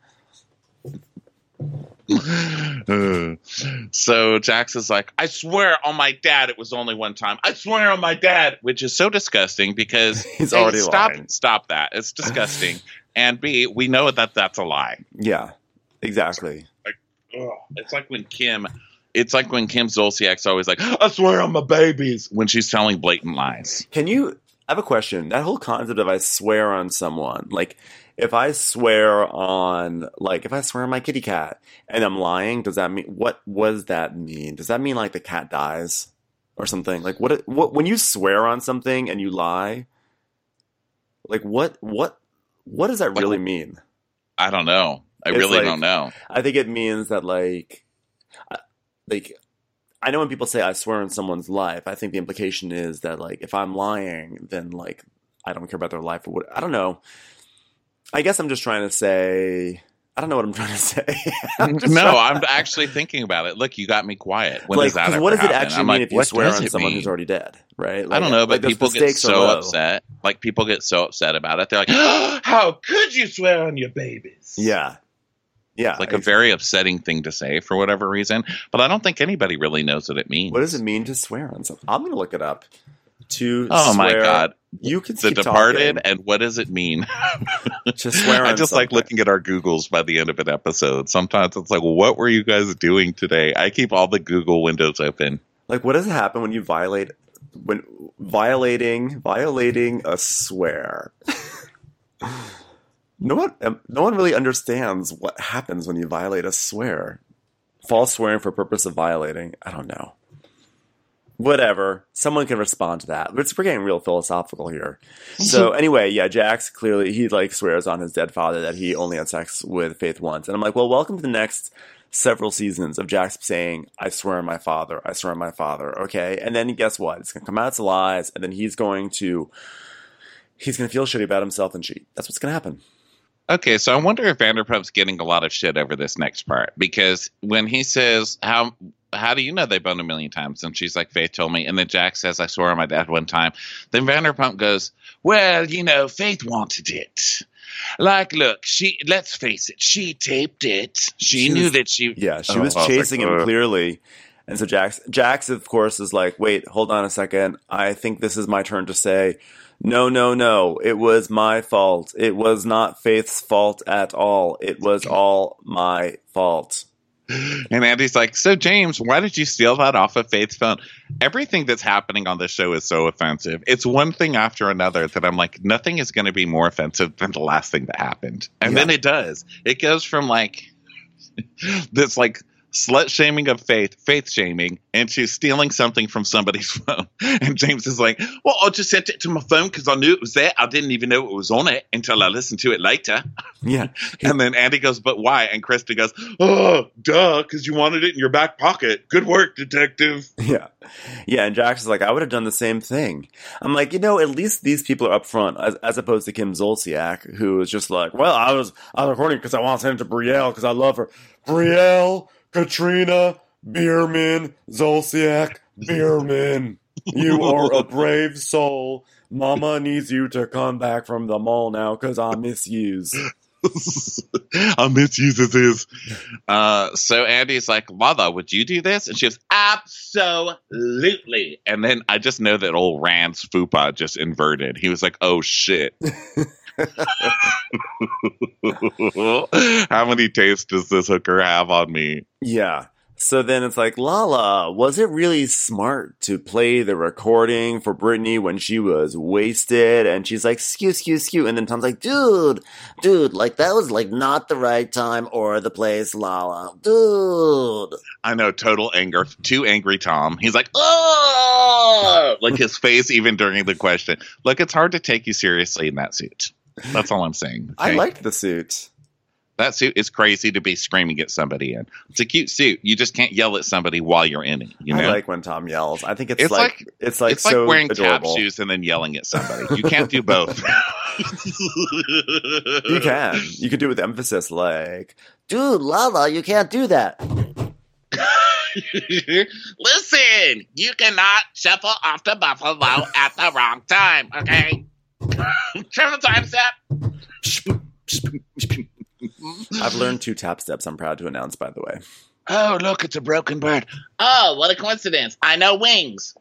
So Jax is like, I swear on my dad it was only one time. I swear on my dad, which is so disgusting because He's hey, already stop, lying. Stop that. It's disgusting. And B, we know that that's a lie. Yeah, exactly. Like, ugh. It's like when Kim, it's like when Kim Zolciak's always like, I swear on my babies, when she's telling blatant lies. Can you, I have a question. That whole concept of I swear on someone, like if I swear on, like if I swear on my kitty cat and I'm lying, does that mean, what, what does that mean? Does that mean like the cat dies or something? Like what, what, when you swear on something and you lie, like what, what, what does that really mean? I don't know. I It's really like- don't know. I think it means that like, I- like, I know when people say I swear on someone's life, I think the implication is that like if I'm lying, then like I don't care about their life or what. I don't know. I guess I'm just trying to say. I don't know what I'm trying to say. I'm just No, trying- I'm actually thinking about it. Look, you got me quiet. When like, does that 'cause ever what does it happen? actually I'm mean like, if you what swear does on it someone mean? who's already dead, right? I Like, don't know, but like, those people get mistakes are so low. upset. Like people get so upset about it. They're like, oh, "How could you swear on your babies?" Yeah, yeah. It's like a very upsetting thing to say for whatever reason. But I don't think anybody really knows what it means. What does it mean to swear on something? I'm gonna look it up. To Oh my swear- God! You can The keep Departed, talking. and what does it mean? To swear I on just like something. looking at our Googles by the end of an episode. Sometimes it's like, what were you guys doing today? I keep all the Google windows open. Like, what does happen when you violate when violating violating a swear? no one, um, no one really understands what happens when you violate a swear. False swearing for purpose of violating. I don't know. Whatever. Someone can respond to that. But we're getting real philosophical here. So anyway, yeah, Jax clearly he like swears on his dead father that he only had sex with Faith once, and I'm like, well, welcome to the next several seasons of Jax saying, I swear on my father, I swear on my father, okay? And then guess what? It's going to come out as lies, and then he's going to, he's going to feel shitty about himself and cheat. That's what's going to happen. Okay, so I wonder if Vanderpump's getting a lot of shit over this next part, because when he says, how how do you know they boned a million times? And she's like, Faith told me. And then Jack says, I swore on my dad one time. Then Vanderpump goes, well, you know, Faith wanted it. Like, look, she, let's face it, she taped it. She, She knew was- that she... Yeah, she Oh, was I was chasing like, him "Ugh." clearly. And so Jax, Jax, of course, is like, wait, hold on a second. I think this is my turn to say, no, no, no. It was my fault. It was not Faith's fault at all. It was all my fault. And Andy's like, so James, why did you steal that off of Faith's phone? Everything that's happening on this show is so offensive. It's one thing after another that I'm like, nothing is going to be more offensive than the last thing that happened. And Yeah. then it does. It goes from like this like slut shaming of Faith, faith shaming, and she's stealing something from somebody's phone. And James is like, well, I just sent it to my phone because I knew it was there. I didn't even know it was on it until I listened to it later. Yeah. And then Andy goes, but why? And Kristen goes, oh, duh, because you wanted it in your back pocket. Good work, detective. Yeah. Yeah, and Jax is like, I would have done the same thing. I'm like, you know, at least these people are upfront, as, as opposed to Kim Zolciak, who is just like, well, I was, I was recording because I want to send it to Brielle because I love her. Brielle, Katrina, Bierman, Zolciak, Bierman. You are a brave soul. Mama needs you to come back from the mall now because I miss yous. I'll misuse this. Uh, so Andy's like, Lala, would you do this? And she goes, absolutely. And then I just know that old Rand's fupa just inverted. He was like, oh shit. How many tastes does this hooker have on me? Yeah. So then it's like, Lala, was it really smart to play the recording for Brittany when she was wasted? And she's like, skew, skew, skew. And then Tom's like, dude, dude, like that was like not the right time or the place, Lala. Dude. I know, total anger. Too angry Tom. He's like, oh! Like his face even during the question. Look, it's hard to take you seriously in that suit. That's all I'm saying. Okay? I liked the suit. That suit is crazy to be screaming at somebody in. It's a cute suit. You just can't yell at somebody while you're in it. You know? I like when Tom yells. I think it's, it's like, like it's like it's so like wearing adorable. tap shoes and then yelling at somebody. You can't do both. You can. You could do it with emphasis, like, dude, Lala, you can't do that. Listen, you cannot shuffle off the buffalo at the wrong time. Okay, turn the time step. I've learned two tap steps. I'm proud to announce, by the way. Oh, look, it's a broken bird. Oh, what a coincidence. I know wings.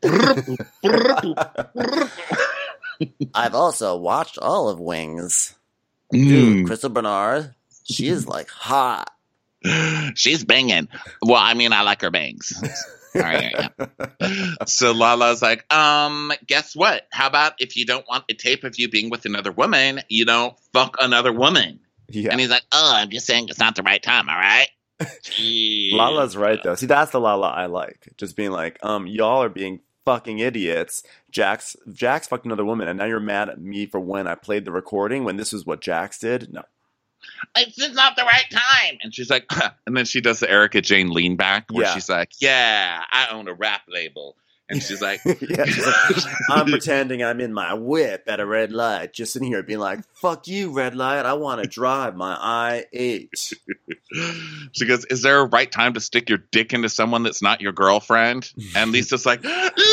I've also watched all of Wings. Mm. Dude, Crystal Bernard, she is like hot. She's banging. Well, I mean, I like her bangs. All right, yeah. So Lala's like, um, guess what? How about if you don't want a tape of you being with another woman, you don't fuck another woman? Yeah. And he's like, oh, I'm just saying it's not the right time, all right? Lala's right, though. See, that's the Lala I like. Just being like, um, y'all are being fucking idiots. Jax, Jax fucked another woman, and now you're mad at me for when I played the recording when this is what Jax did? No. It's just not the right time. And she's like, huh. And then she does the Erica Jane lean back where Yeah. she's like, yeah, I own a rap label. And she's like, Yeah, she's like, I'm pretending I'm in my whip at a red light, just sitting here being like, fuck you, red light. I want to drive my I eight. she goes, is there a right time to stick your dick into someone that's not your girlfriend? And Lisa's like,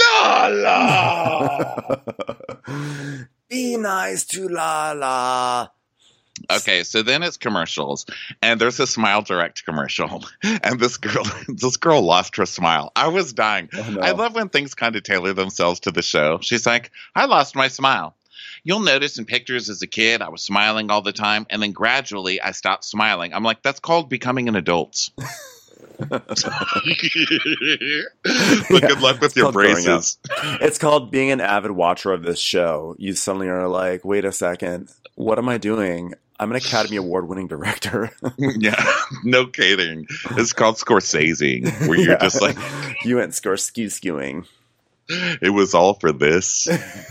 Lala! Be nice to Lala. Okay, so then it's commercials, and there's a Smile Direct commercial, and this girl, this girl lost her smile. I was dying. Oh, no. I love when things kind of tailor themselves to the show. She's like, I lost my smile. You'll notice in pictures as a kid, I was smiling all the time, and then gradually I stopped smiling. I'm like, that's called becoming an adult. But good luck with your braces. It's called being an avid watcher of this show. You suddenly are like, wait a second, what am I doing? I'm an Academy Award winning director. Yeah, no kidding. It's called Scorsese, where you're Yeah. just like, You went score skew skewing. it was all for this.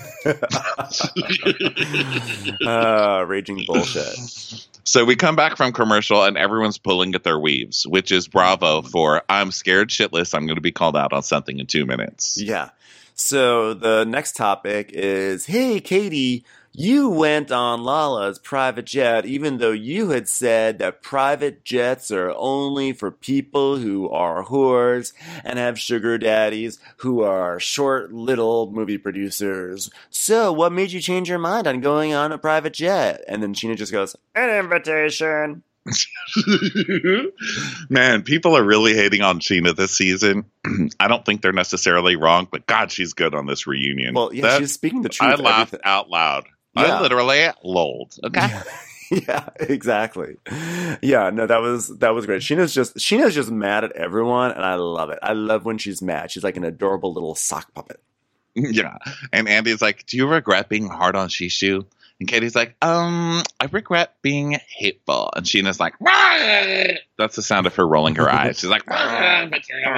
uh, raging bullshit. So we come back from commercial and everyone's pulling at their weaves, which is bravo for I'm scared shitless. I'm going to be called out on something in two minutes. Yeah. So the next topic is, hey, Katie, you went on Lala's private jet, even though you had said that private jets are only for people who are whores and have sugar daddies who are short little movie producers. So what made you change your mind on going on a private jet? And then Sheena just goes, an invitation. Man, people are really hating on Sheena this season. I don't think they're necessarily wrong, but God, she's good on this reunion. Well, yeah, That- she's speaking the truth. I laughed everything- out loud. Yeah. I literally lolled. Okay. Yeah. Yeah, exactly. Yeah, no, that was that was great. Sheena's just Sheena's just mad at everyone, and I love it. I love when she's mad. She's like an adorable little sock puppet. Yeah. And Andy's like, do you regret being hard on Shishu? And Katie's like, um, I regret being hateful. And Sheena's like, "Rah!" That's the sound of her rolling her eyes. She's like, "Rah!"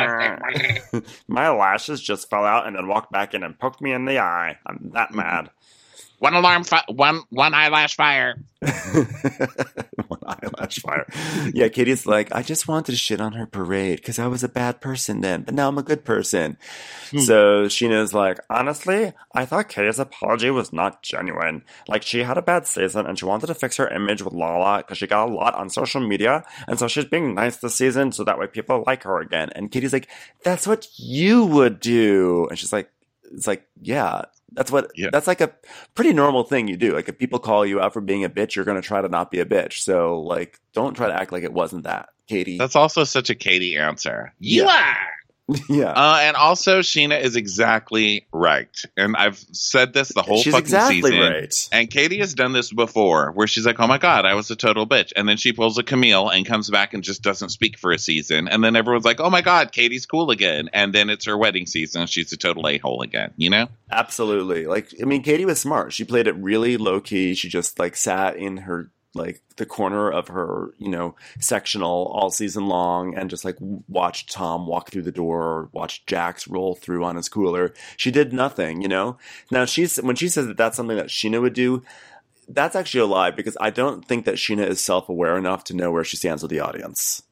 My lashes just fell out and then walked back in and poked me in the eye. I'm that mad. one alarm, fi- one one eyelash fire. One eyelash fire. Yeah, Katie's like, I just wanted to shit on her parade because I was a bad person then, but now I'm a good person. Hmm. So Sheena's like, honestly, I thought Katie's apology was not genuine. Like, she had a bad season and she wanted to fix her image with Lala because she got a lot on social media, and so she's being nice this season so that way people like her again. And Katie's like, that's what you would do. And she's like, it's like, yeah, That's what, Yeah. that's like a pretty normal thing you do. Like if people call you out for being a bitch, you're going to try to not be a bitch. So like, don't try to act like it wasn't that, Katie. That's also such a Katie answer. You Yeah. are. yeah. Uh, and also, Sheena is exactly right. And I've said this the whole She's fucking exactly season. right. And Katie has done this before, where she's like, oh my God, I was a total bitch. And then she pulls a Camille and comes back and just doesn't speak for a season. And then everyone's like, oh my God, Katie's cool again. And then it's her wedding season. She's a total a-hole again, you know? Absolutely. Like, I mean, Katie was smart. She played it really low key. She just like sat in her, like the corner of her, you know, sectional all season long and just like watched Tom walk through the door or watched Jax roll through on his cooler. She did nothing, you know? Now she's, when she says that that's something that Sheena would do, that's actually a lie because I don't think that Sheena is self-aware enough to know where she stands with the audience.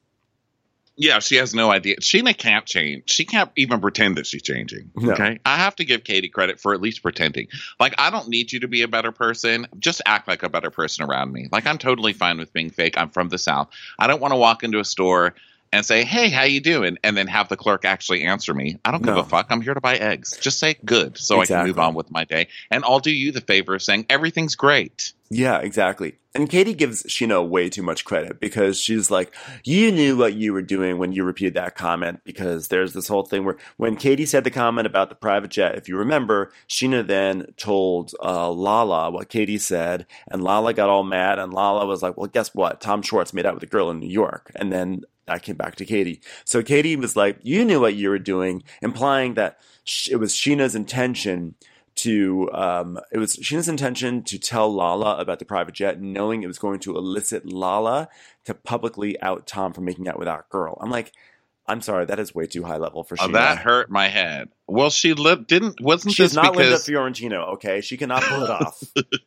Yeah, she has no idea. Sheena can't change. She can't even pretend that she's changing. No. Okay. I have to give Katie credit for at least pretending. Like, I don't need you to be a better person. Just act like a better person around me. Like, I'm totally fine with being fake. I'm from the South. I don't want to walk into a store and say, hey, how you doing? And then have the clerk actually answer me. I don't give No. a fuck. I'm here to buy eggs. Just say good so I Exactly. can move on with my day. And I'll do you the favor of saying everything's great. Yeah, exactly. And Katie gives Sheena way too much credit because she's like, you knew what you were doing when you repeated that comment because there's this whole thing where when Katie said the comment about the private jet, if you remember, Sheena then told uh, Lala what Katie said and Lala got all mad and Lala was like, well, guess what? Tom Schwartz made out with a girl in New York. And then that came back to Katie. So Katie was like, you knew what you were doing, implying that sh- it was Sheena's intention to um, it was Sheena's intention to tell Lala about the private jet, knowing it was going to elicit Lala to publicly out Tom for making out with that girl. I'm like, I'm sorry, that is way too high level for Oh, Sheena. that hurt my head. Well, she li- didn't, wasn't She's this not Linda because... Fiorentino, okay? She cannot pull it off.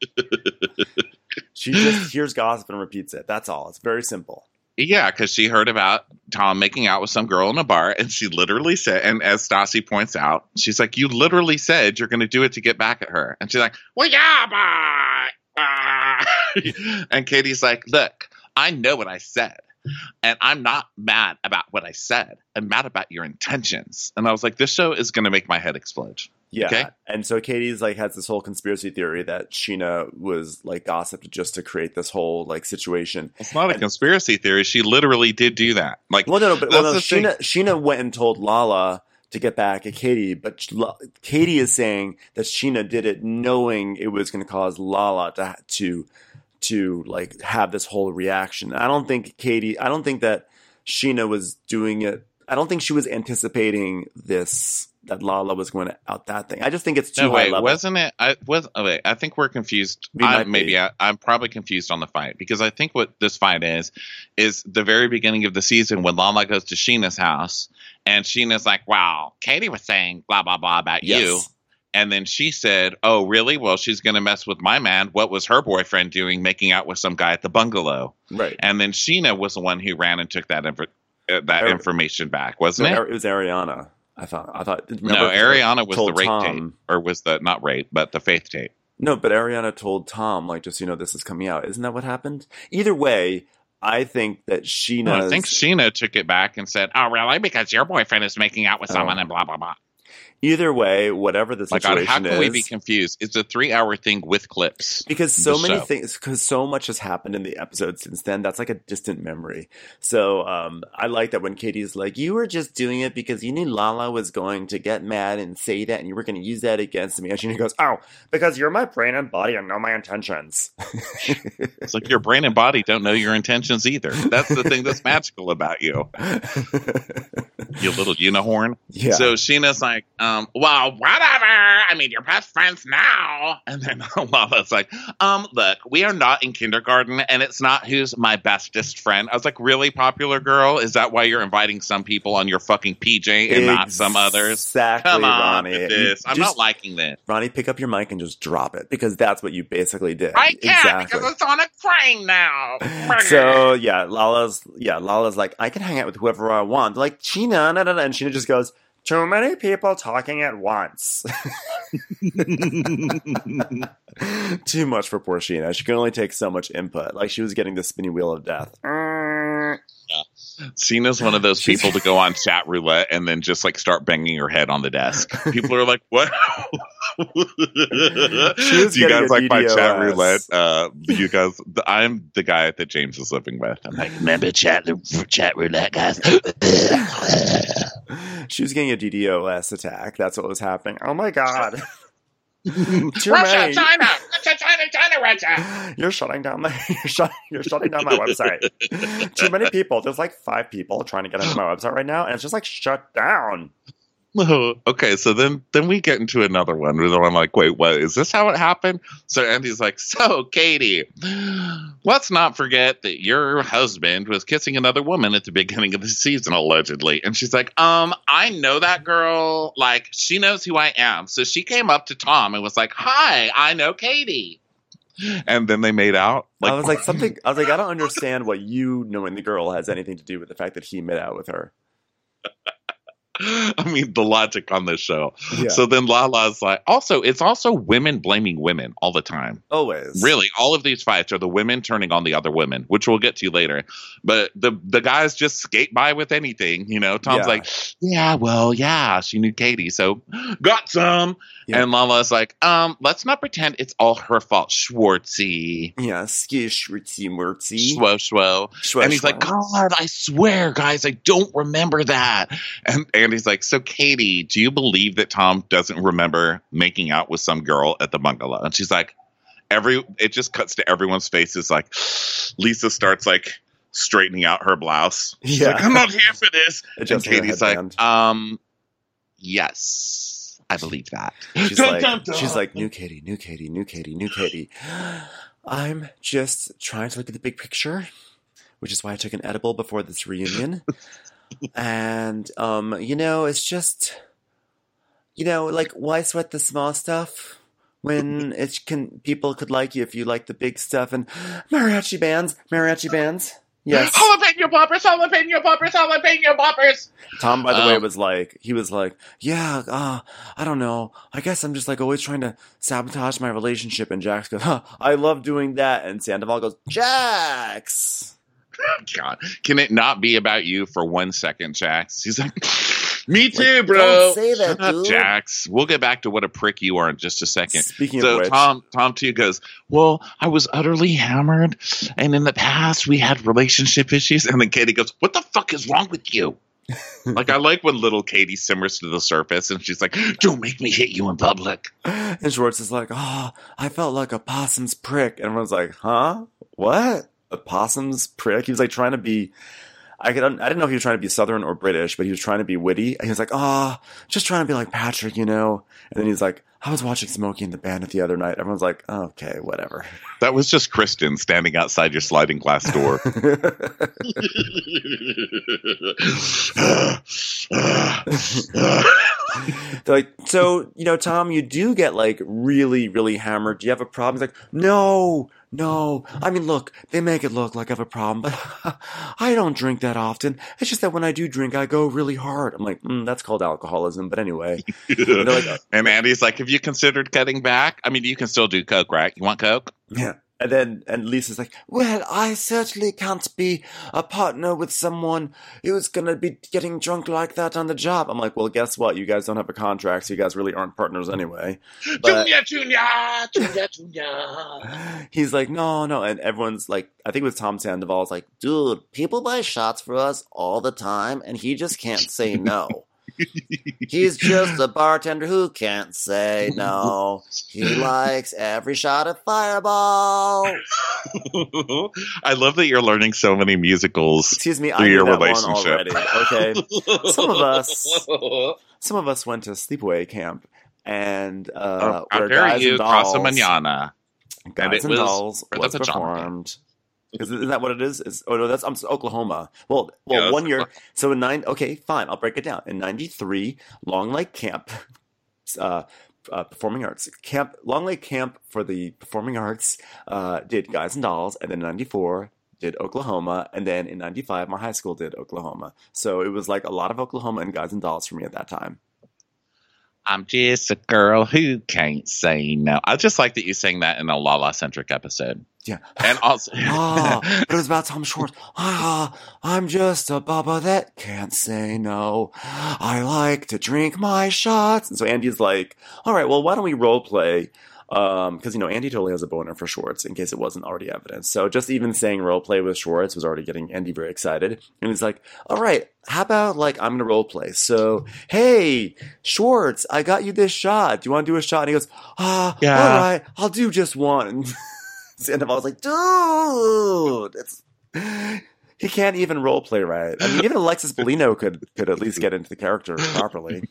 She just hears gossip and repeats it. That's all. It's very simple. Yeah, because she heard about Tom making out with some girl in a bar, and she literally said, and as Stassi points out, she's like, you literally said you're going to do it to get back at her. And she's like, well, yeah, but... uh." And Katie's like, look, I know what I said, and I'm not mad about what I said. I'm mad about your intentions. And I was like, this show is going to make my head explode. Yeah. Okay. And so Katie's like has this whole conspiracy theory that Sheena was like gossiped just to create this whole like situation. It's not a conspiracy theory. She literally did do that. Like, Well, no, no, but well, no, that's the thing. Sheena, Sheena went and told Lala to get back at Katie, but La- Katie is saying that Sheena did it knowing it was going to cause Lala to to to like have this whole reaction. I don't think Katie. I don't think that Sheena was doing it. I don't think she was anticipating this. That Lala was going to out that thing. I just think it's too No, high wait, level. wasn't it? I was. Oh, wait, I think we're confused. We I, might be. maybe I, I'm probably confused on the fight because I think what this fight is is the very beginning of the season when Lala goes to Sheena's house and Sheena's like, "Wow, Katie was saying blah blah blah about Yes. you," and then she said, "Oh, really? Well, she's going to mess with my man. What was her boyfriend doing, making out with some guy at the bungalow?" Right. And then Sheena was the one who ran and took that inf- uh, that Ari- information back, wasn't No, it? it was Ariana. I thought. I thought. No, remember, Ariana was the told rape Tom- tape, or was the not rape, but the faith tape. No, but Ariana told Tom, like, just, you know, this is coming out. Isn't that what happened? Either way, I think that Sheena. No, I think Sheena took it back and said, "Oh, really? Because your boyfriend is making out with Oh. someone and blah blah blah." Either way, whatever the My God, situation how can is. we be confused? It's a three-hour thing with clips. Because so the many show. things, because so much has happened in the episode since then. That's like a distant memory. So um, I like that when Katie's like, you were just doing it because you knew Lala was going to get mad and say that, and you were going to use that against me. And she goes, oh, because you're my brain and body and know my intentions. It's like your brain and body don't know your intentions either. That's the thing that's magical about you, you little unicorn. Yeah. So Sheena's like, um, well, whatever. I mean, you're best friends now. And then Lala's like, um, look, we are not in kindergarten, and it's not who's my bestest friend. I was like, really, popular girl? Is that why you're inviting some people on your fucking P J and not some others? Exactly, Come on, Ronnie. with this. I'm Just- not liking this. Ronnie, pick up your mic and just drop it because that's what you basically did. I can't exactly. because it's on a crane now. So yeah, Lala's yeah, Lala's like, I can hang out with whoever I want. Like Sheena, nah, nah, nah. And Sheena just goes, too many people talking at once. Too much for poor Sheena. She can only take so much input. Like she was getting the spinny wheel of death. Sheena's one of those people to go on chat roulette and then just like start banging her head on the desk. People are like, what? was Do you getting guys a like my D D O S. chat roulette? Uh, you guys, the, I'm the guy that James is living with. I'm like, remember chat chat roulette, guys? She was getting a D D O S attack. That's what was happening. Oh my god. Too Russia, many. China, Russia, China, China, Russia. You're shutting down my you're, shut, you're shutting down my website. Too many people. There's like five people trying to get into my website right now, and it's just like shut down. Okay, so then then we get into another one where I'm like, wait, what is this how it happened? So Andy's like, so Katie, let's not forget that your husband was kissing another woman at the beginning of the season, allegedly. And she's like, um, I know that girl. Like, she knows who I am. So she came up to Tom and was like, hi, I know Katie. And then they made out. Like, I was like, something I was like, I don't understand what you knowing the girl has anything to do with the fact that he made out with her. I mean, the logic on this show. Yeah. So then Lala's like, also, it's also women blaming women all the time. Always. Really, all of these fights are the women turning on the other women, which we'll get to later. But the the guys just skate by with anything. You know, Tom's Yeah. like, yeah, well, yeah, she knew Katie, so got some. Yeah. And Lala's like, um, let's not pretend it's all her fault, Schwartzy. Yeah, skish, ritzy, murtsy. Schwo, schwo. Schwo, And he's like, schwo. God, I swear, guys, I don't remember that. And Andy's like, so Katie, do you believe that Tom doesn't remember making out with some girl at the bungalow? And she's like, every, it just cuts to everyone's faces. Like Lisa starts like straightening out her blouse. She's Yeah. like, I'm not here for this. And Adjusting her Katie's headband. like, um, yes, I believe that. She's Dun, like, dun, dun. she's like, new Katie, new Katie, new Katie, new Katie. I'm just trying to look at the big picture, which is why I took an edible before this reunion. And, um, you know, it's just, you know, like, why sweat the small stuff when it can, people could like you if you like the big stuff? And mariachi bands, mariachi bands. Yes. Jalapeno poppers, jalapeno poppers, jalapeno poppers. Tom, by the way, Um, was like, he was like, yeah, uh, I don't know. I guess I'm just like always trying to sabotage my relationship. And Jax goes, huh, I love doing that. And Sandoval goes, Jax. God, can it not be about you for one second, Jax? He's like, me too, Like, bro. don't say that, Shut up, dude. Jax. We'll get back to what a prick you are in just a second. Speaking so of which, Tom, Tom too goes, well, I was utterly hammered, and in the past we had relationship issues. And then Katie goes, what the fuck is wrong with you? Like, I like when little Katie simmers to the surface, and she's like, don't make me hit you in public. and Schwartz is like, oh, I felt like a possum's prick. And everyone's like, huh? What? A possum's prick? He was like trying to be, I could, I didn't know if he was trying to be Southern or British, but he was trying to be witty. And he was like, oh, just trying to be like Patrick, you know? And then he's like, I was watching Smokey and the Bandit the other night. Everyone's like, oh, okay, whatever. That was just Kristen standing outside your sliding glass door. They're like, so, you know, Tom, you do get like really, really hammered. Do you have a problem? He's like, no, no. I mean, look, they make it look like I have a problem, but I don't drink that often. It's just that when I do drink, I go really hard. I'm like, mm, that's called alcoholism. But anyway. And they're like, And Andy's like, have you considered cutting back? I mean, you can still do Coke, right? You want Coke? yeah. And then, and Lisa's like, well, I certainly can't be a partner with someone who's going to be getting drunk like that on the job. I'm like, well, guess what? You guys don't have a contract, so you guys really aren't partners anyway. But Junior, junior, junior, junior. he's like, no, no. And everyone's like, I think it was Tom Sandoval's like, dude, people buy shots for us all the time, and he just can't say no. He's just a bartender who can't say no. He likes every shot of Fireball. I love that you're learning so many musicals. Excuse me, I Through knew your that one relationship. already. Okay, some of us, some of us went to sleepaway camp, and uh, Oh, how where dare guys you, and dolls, Casa Manana. guys And it and was dolls for the was pajama performed. Is, isn't that what it is? Is oh no, that's um, Oklahoma. Well, well, Yeah, that's one year. Oklahoma. So in nine, okay, fine. I'll break it down. In ninety-three, Long Lake Camp, uh, uh, Performing Arts Camp, Long Lake Camp for the Performing Arts uh, did Guys and Dolls, and then in ninety-four did Oklahoma, and then in ninety-five my high school did Oklahoma. So it was like a lot of Oklahoma and Guys and Dolls for me at that time. I'm just a girl who can't say no. I just like that you sang that in a Lala-centric episode. Yeah. And also... ah, but it was about Tom Schwartz. Ah, I'm just a bubba that can't say no. I like to drink my shots. And so Andy's like, all right, well, why don't we role play? Um, because, you know, Andy totally has a boner for Schwartz in case it wasn't already evident. So just even saying role play with Schwartz was already getting Andy very excited. And he's like, all right, how about like I'm going to role play. So, hey, Schwartz, I got you this shot. Do you want to do a shot? And he goes, ah, Yeah. all right, I'll do just one. And Sandoval was like, dude, it's... He can't even role play right. I mean, even Alexis Bellino could could at least get into the character properly.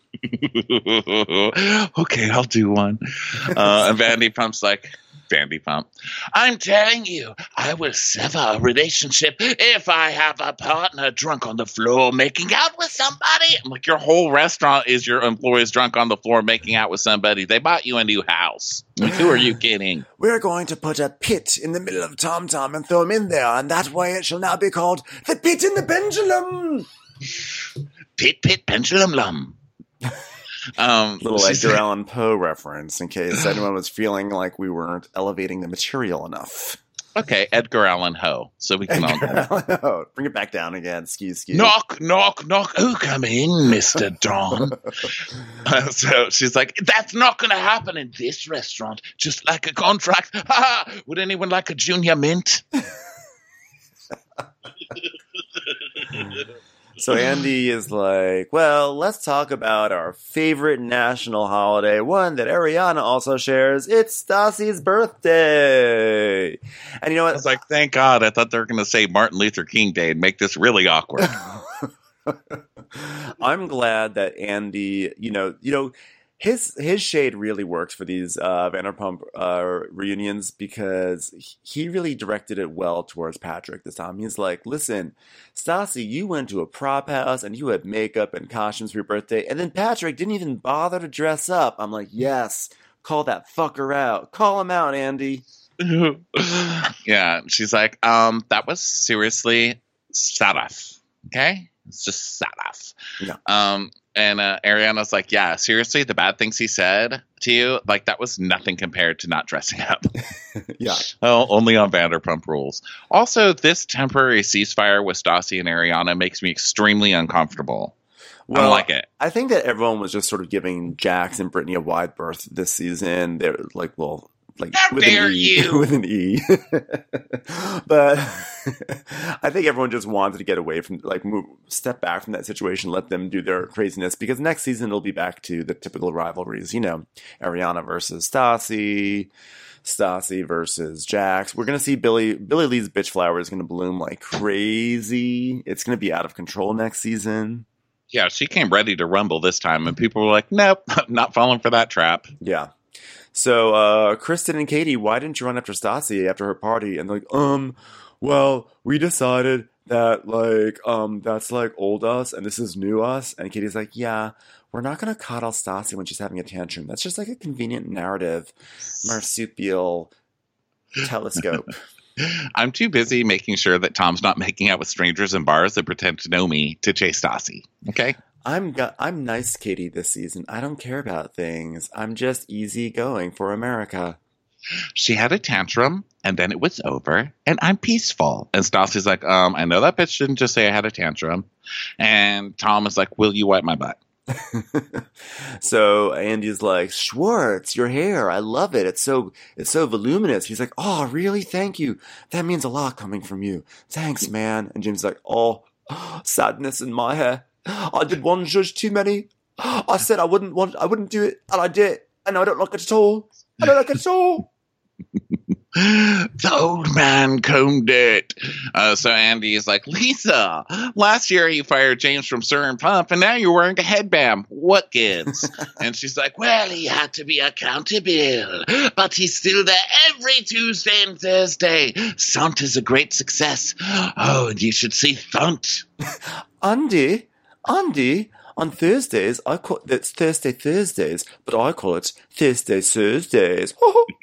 Okay, I'll do one. Uh, and Vanderpump's like, Vanderpump, I'm telling you, I will sever a relationship if I have a partner drunk on the floor making out with somebody. I'm like, your whole restaurant is your employees drunk on the floor making out with somebody. They bought you a new house. Like, who are you kidding? We're going to put a pit in the middle of Tom Tom and throw him in there, and that way it shall now be called the Pit in the Pendulum. Pit, pit, pendulum, lum. Um, Little Edgar Allan Poe reference in case anyone was feeling like we weren't elevating the material enough. Okay, Edgar Allan Poe. So we can Edgar all Allan Poe. Bring it back down again. Skew, skew. knock, knock, knock. Oh, come in, Mister Don. Uh, so she's like, that's not going to happen in this restaurant. Just like a contract. Ha! Would anyone like a junior mint? So Andy is like, well, let's talk about our favorite national holiday, one that Ariana also shares. It's Stassi's birthday. And you know I what? was like, thank God. I thought they were going to say Martin Luther King Day and make this really awkward. I'm glad that Andy, you know, you know, his his shade really works for these uh, Vanderpump uh, reunions because he really directed it well towards Patrick this time. He's like, listen, Stassi, you went to a prop house and you had makeup and costumes for your birthday, and then Patrick didn't even bother to dress up. I'm like, yes, call that fucker out. Call him out, Andy. Yeah, she's like, um, that was seriously Saraf. Okay? It's just Saraf. Yeah. Um, and uh, Ariana's like, yeah, seriously, the bad things he said to you, like, that was nothing compared to not dressing up. Yeah. Oh, only on Vanderpump Rules. Also, this temporary ceasefire with Stassi and Ariana makes me extremely uncomfortable. I Well, don't like it. I think that everyone was just sort of giving Jax and Brittany a wide berth this season. They're like, well, like How with dare an E, you! with an E. But I think everyone just wanted to get away from, like, move, step back from that situation, let them do their craziness, because next season it'll be back to the typical rivalries. You know, Ariana versus Stassi, Stassi versus Jax. We're gonna see Billy Billy Lee's bitch flower is gonna bloom like crazy. It's gonna be out of control next season. Yeah, she came ready to rumble this time, and people were like, nope, not falling for that trap. Yeah. So, uh, Kristen and Katie, why didn't you run after Stassi after her party? And they're like, um, well, we decided that, like, um, that's, like, old us, and this is new us. And Katie's like, yeah, we're not going to coddle Stassi when she's having a tantrum. That's just, like, a convenient narrative, marsupial telescope. I'm too busy making sure that Tom's not making out with strangers in bars that pretend to know me to chase Stassi. Okay? I'm go- I'm nice, Katie, this season. I don't care about things. I'm just easygoing for America. She had a tantrum, and then it was over, and I'm peaceful. And Stassi's like, um, I know that bitch didn't just say I had a tantrum. And Tom is like, will you wipe my butt? So Andy's like, Schwartz, your hair, I love it. It's so it's so voluminous. He's like, oh, really? Thank you. That means a lot coming from you. Thanks, man. And Jim's like, oh, sadness in my hair. I did one judge too many. I said I wouldn't want, I wouldn't do it, and I did, and I don't like it at all. I don't like it at all. The old man combed it. Uh, so Andy is like, Lisa, last year you fired James from Sir and Pump, and now you're wearing a headband. What gives? And she's like, well, he had to be accountable, but he's still there every Tuesday and Thursday. Sunt is a great success. Oh, and you should see Thunt. Andy, Andy, on Thursdays, I call it's Thursday Thursdays, but I call it Thursday Thursdays.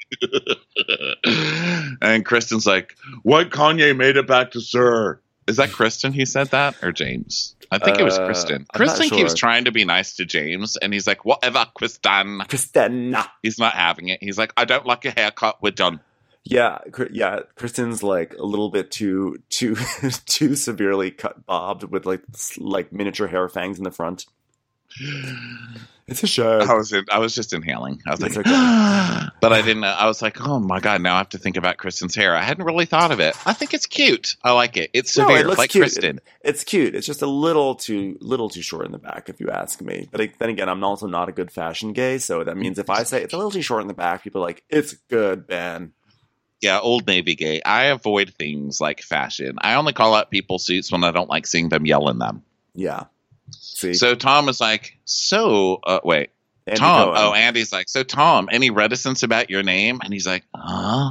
And Kristen's like, what Kanye made it back to Sir? Is that Kristen who said that, or James? I think it was Uh, Kristen. I'm not Kristen keeps sure. trying to be nice to James, and he's like, whatever, Kristen. Kristen. He's not having it. He's like, I don't like your haircut. We're done. Yeah, Kr- yeah. Kristen's like a little bit too, too, too severely cut bobbed with like s- like miniature hair fangs in the front. It's a show. I was in, I was just inhaling. I was It's like, okay. but I didn't. I was like, oh my god! Now I have to think about Kristen's hair. I hadn't really thought of it. I think it's cute. I like it. It's No, severe, it looks like cute. Kristen. It- it's cute. It's just a little too little too short in the back, if you ask me. But like, then again, I'm also not a good fashion gay, so that means if I say it's a little too short in the back, people are like, it's good, Ben. Yeah, Old Navy gay. I avoid things like fashion. I only call out people's suits when I don't like seeing them yell in them. Yeah. See, So Tom was like, so uh, wait. Andy Tom. Cohen. Oh, Andy's like, so Tom, any reticence about your name? And he's like, huh?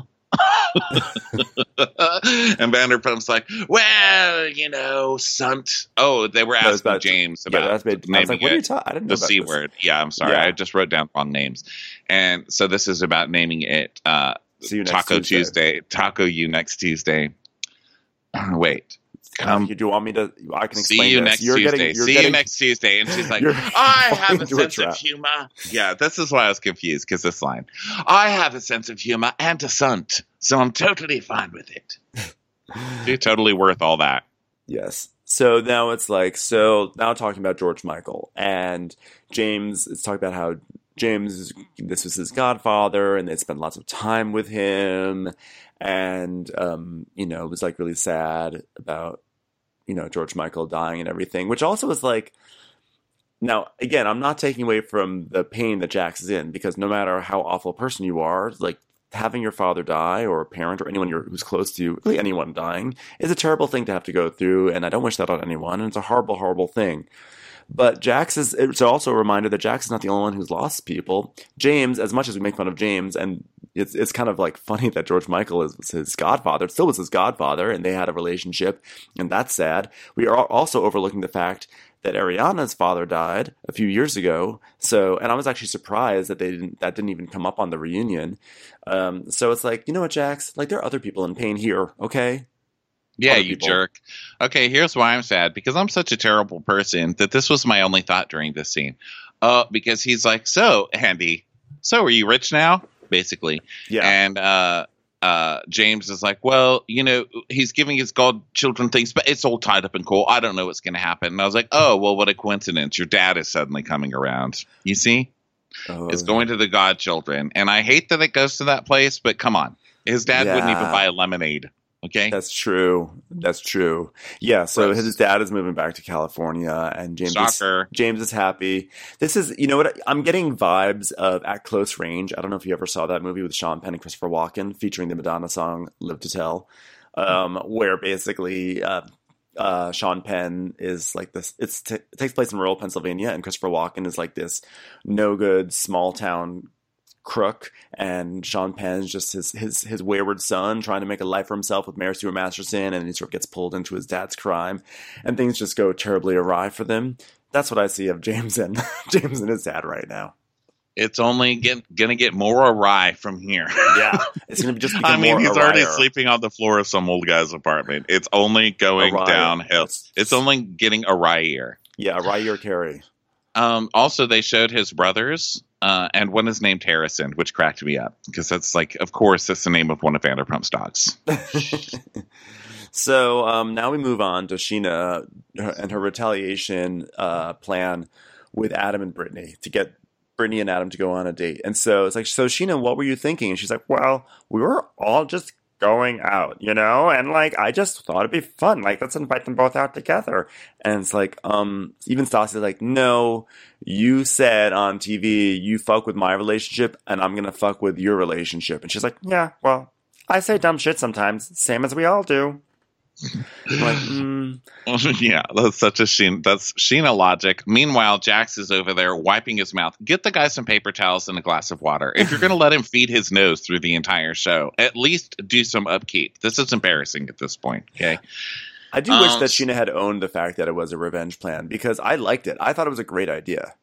And Vanderpump's like, well, you know, sunt. Oh, they were That was asking about- James yeah, about that's been, I was naming like, what are you it talking? I didn't know the about C this. word. Yeah, I'm sorry. Yeah. I just wrote down wrong names. And so this is about naming it uh, See you next Taco Tuesday. Tuesday. Taco you next Tuesday. Wait. Um, Come do you want me to? I can explain see you this. next You're Tuesday. getting, you're see getting, you next Tuesday. And she's like, You're I have falling a into a sense of trap. humor. Yeah, this is why I was confused, because this line. I have a sense of humor and a sunt, so I'm totally fine with it. You're totally worth all that. Yes. So now it's like, so now talking about George Michael and James, it's talking about how James, this was his godfather and they spent lots of time with him. And, um, you know, it was like really sad about, you know, George Michael dying and everything, which also was like, now, again, I'm not taking away from the pain that Jax is in, because no matter how awful a person you are, like having your father die or a parent or anyone you're, who's close to you, really anyone dying, is a terrible thing to have to go through. And I don't wish that on anyone. And it's a horrible, horrible thing. But Jax is, it's also a reminder that Jax is not the only one who's lost people. James, as much as we make fun of James, and it's it's kind of like funny that George Michael is was his godfather, it still was his godfather, and they had a relationship, and that's sad. We are also overlooking the fact that Ariana's father died a few years ago. So, and I was actually surprised that they didn't, that didn't even come up on the reunion. Um, so it's like, you know what, Jax? Like, there are other people in pain here, okay? Yeah, Other you people. jerk. Okay, here's why I'm sad. Because I'm such a terrible person that this was my only thought during this scene. Uh, because he's like, so, Andy, so are you rich now? Basically. Yeah. And uh, uh, James is like, well, you know, he's giving his godchildren things, but it's all tied up in court. I don't know what's going to happen. And I was like, oh, well, what a coincidence. Your dad is suddenly coming around. You see? Oh, It's going to the godchildren. And I hate that it goes to that place, but come on. His dad wouldn't even Yeah. buy a lemonade. Okay? That's true. That's true. Yeah. So Gross. his dad is moving back to California, and James is, Shocker. James is happy. This is, you know what? I'm getting vibes of At Close Range. I don't know if you ever saw that movie with Sean Penn and Christopher Walken, featuring the Madonna song "Live to Tell," um, where basically uh, uh, Sean Penn is like this. It's t- it takes place in rural Pennsylvania, and Christopher Walken is like this no good small town crook, and Sean Penn's just his his his wayward son trying to make a life for himself with Mary Stuart Masterson, and he sort of gets pulled into his dad's crime, and things just go terribly awry for them. That's what I see of James and James and his dad right now. It's only get, gonna get more awry from here. Yeah, it's gonna be just. Become I mean, more he's already awryer. sleeping on the floor of some old guy's apartment. It's only going Awryer. downhill. It's- It's only getting awryer. Yeah, Ryer Carey. Um, also, they showed his brothers, uh, and one is named Harrison, which cracked me up because that's like, of course, that's the name of one of Vanderpump's dogs. So um, now we move on to Sheena and her retaliation uh, plan with Adam and Brittany to get Brittany and Adam to go on a date. And so it's like, so Sheena, what were you thinking? And she's like, well, we were all just going out, you know? And like, I just thought it'd be fun. Like, let's invite them both out together. And it's like, um, even Stassi's like, no, you said on T V, you fuck with my relationship and I'm going to fuck with your relationship. And she's like, yeah, well, I say dumb shit sometimes, same as we all do. I'm like, mm. Yeah, that's such a Sheena. That's Sheena logic. Meanwhile, Jax is over there wiping his mouth. Get the guy some paper towels and a glass of water. If you're going to let him feed his nose through the entire show, at least do some upkeep. This is embarrassing at this point. Okay. I do wish Um, that Sheena had owned the fact that it was a revenge plan, because I liked it. I thought it was a great idea.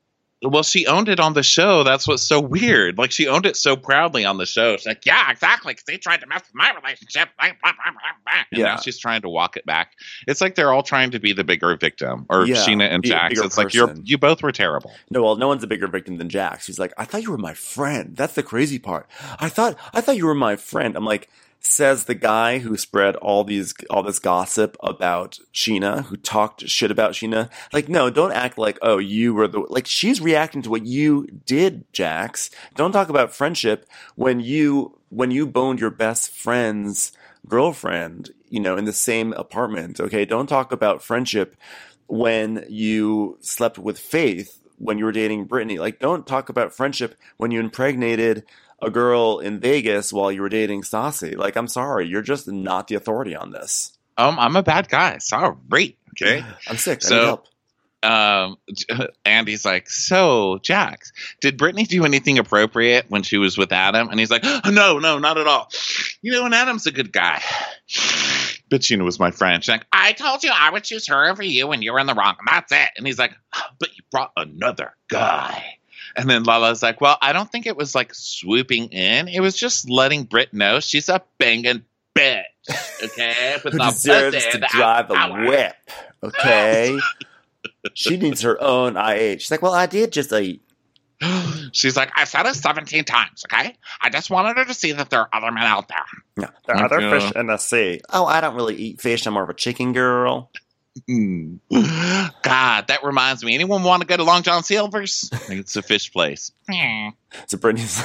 Well, she owned it on the show. That's what's so weird. Like, she owned it so proudly on the show. She's like, yeah, exactly, because they tried to mess with my relationship. And Yeah. now she's trying to walk it back. It's like they're all trying to be the bigger victim, or Yeah, Sheena and be a Jax. bigger It's like, you're person. you both were terrible. No, well, no one's a bigger victim than Jax. He's like, I thought you were my friend. That's the crazy part. I thought, I thought you were my friend. I'm like, says the guy who spread all these, all this gossip about Sheena, who talked shit about Sheena. Like, no, don't act like, oh, you were the, like, she's reacting to what you did, Jax. Don't talk about friendship when you, when you boned your best friend's girlfriend, you know, in the same apartment. Okay. Don't talk about friendship when you slept with Faith when you were dating Brittany. Like, don't talk about friendship when you impregnated a girl in Vegas while you were dating Stassi. Like, I'm sorry, you're just not the authority on this. Um, I'm a bad guy. Sorry. Okay. I'm sick. I So- need help. Um, Andy's like, so Jax, did Brittany do anything appropriate when she was with Adam? And he's like, oh, no, no, not at all. You know, and Adam's a good guy. But Sheena was my friend. She's like, I told you I would choose her over you when you were in the wrong. And that's it. And he's like, oh, but you brought another guy. And then Lala's like, well, I don't think it was like swooping in. It was just letting Britt know she's a banging bitch. Okay? With Who the deserves pussy to that drive a power. whip. Okay? She needs her own I H. She's like, well, I did just eat. She's like, I said it seventeen times, okay? I just wanted her to see that there are other men out there. Yeah, there are other Yeah. fish in the sea. Oh, I don't really eat fish. I'm more of a chicken girl. Mm. God, that reminds me. Anyone want to go to Long John Silver's? It's a fish place. So Brittany's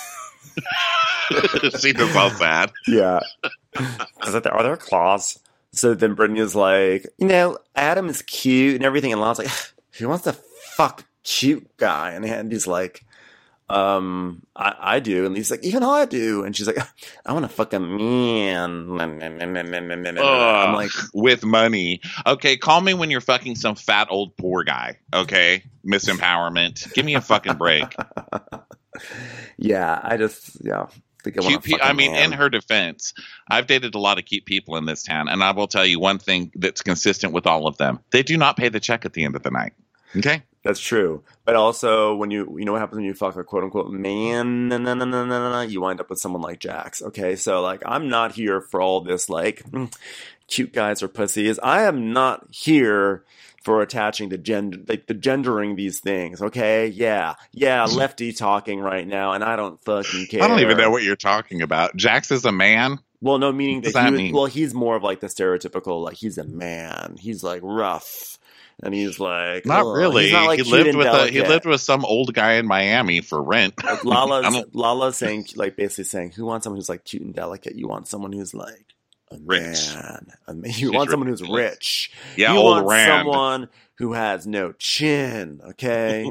She does all sad. yeah. Is that there are there claws? So then Brittany's like, you know, Adam is cute and everything, and Lana's like, who wants to fuck cute guy? And Andy's like, um, I, I do. And he's like, even I do. And she's like, I want to fuck a man. I'm Ugh, like, with money. Okay, call me when you're fucking some fat old poor guy. Okay, Miss Empowerment. Give me a fucking break. yeah, I just, yeah. Think I, Cute want to pe- fuck a I mean, man. in her defense, I've dated a lot of cute people in this town, and I will tell you one thing that's consistent with all of them: they do not pay the check at the end of the night. Okay, That's true. But also, when you, you know what happens when you fuck a quote unquote man, na, na, na, na, na, na, you wind up with someone like Jax. Okay. So, like, I'm not here for all this, like, mm, cute guys or pussies. I am not here for attaching to gender, like, the gendering these things. Okay. Yeah. Yeah. Lefty talking right now, and I don't fucking care. I don't even know what you're talking about. Jax is a man. Well, no, meaning What does that, that he was, mean? well, he's more of like the stereotypical, like, he's a man. He's like rough. And he's like, Not ugh. really. He's not like he cute lived and with a, he delicate. lived with some old guy in Miami for rent. Like I Lala's don't- Lala's saying, like, basically saying, who wants someone who's like cute and delicate? You want someone who's like a Rich. man. A man. You She's want someone who's ridiculous. rich. Yeah, you old want Rand. someone who has no chin. Okay.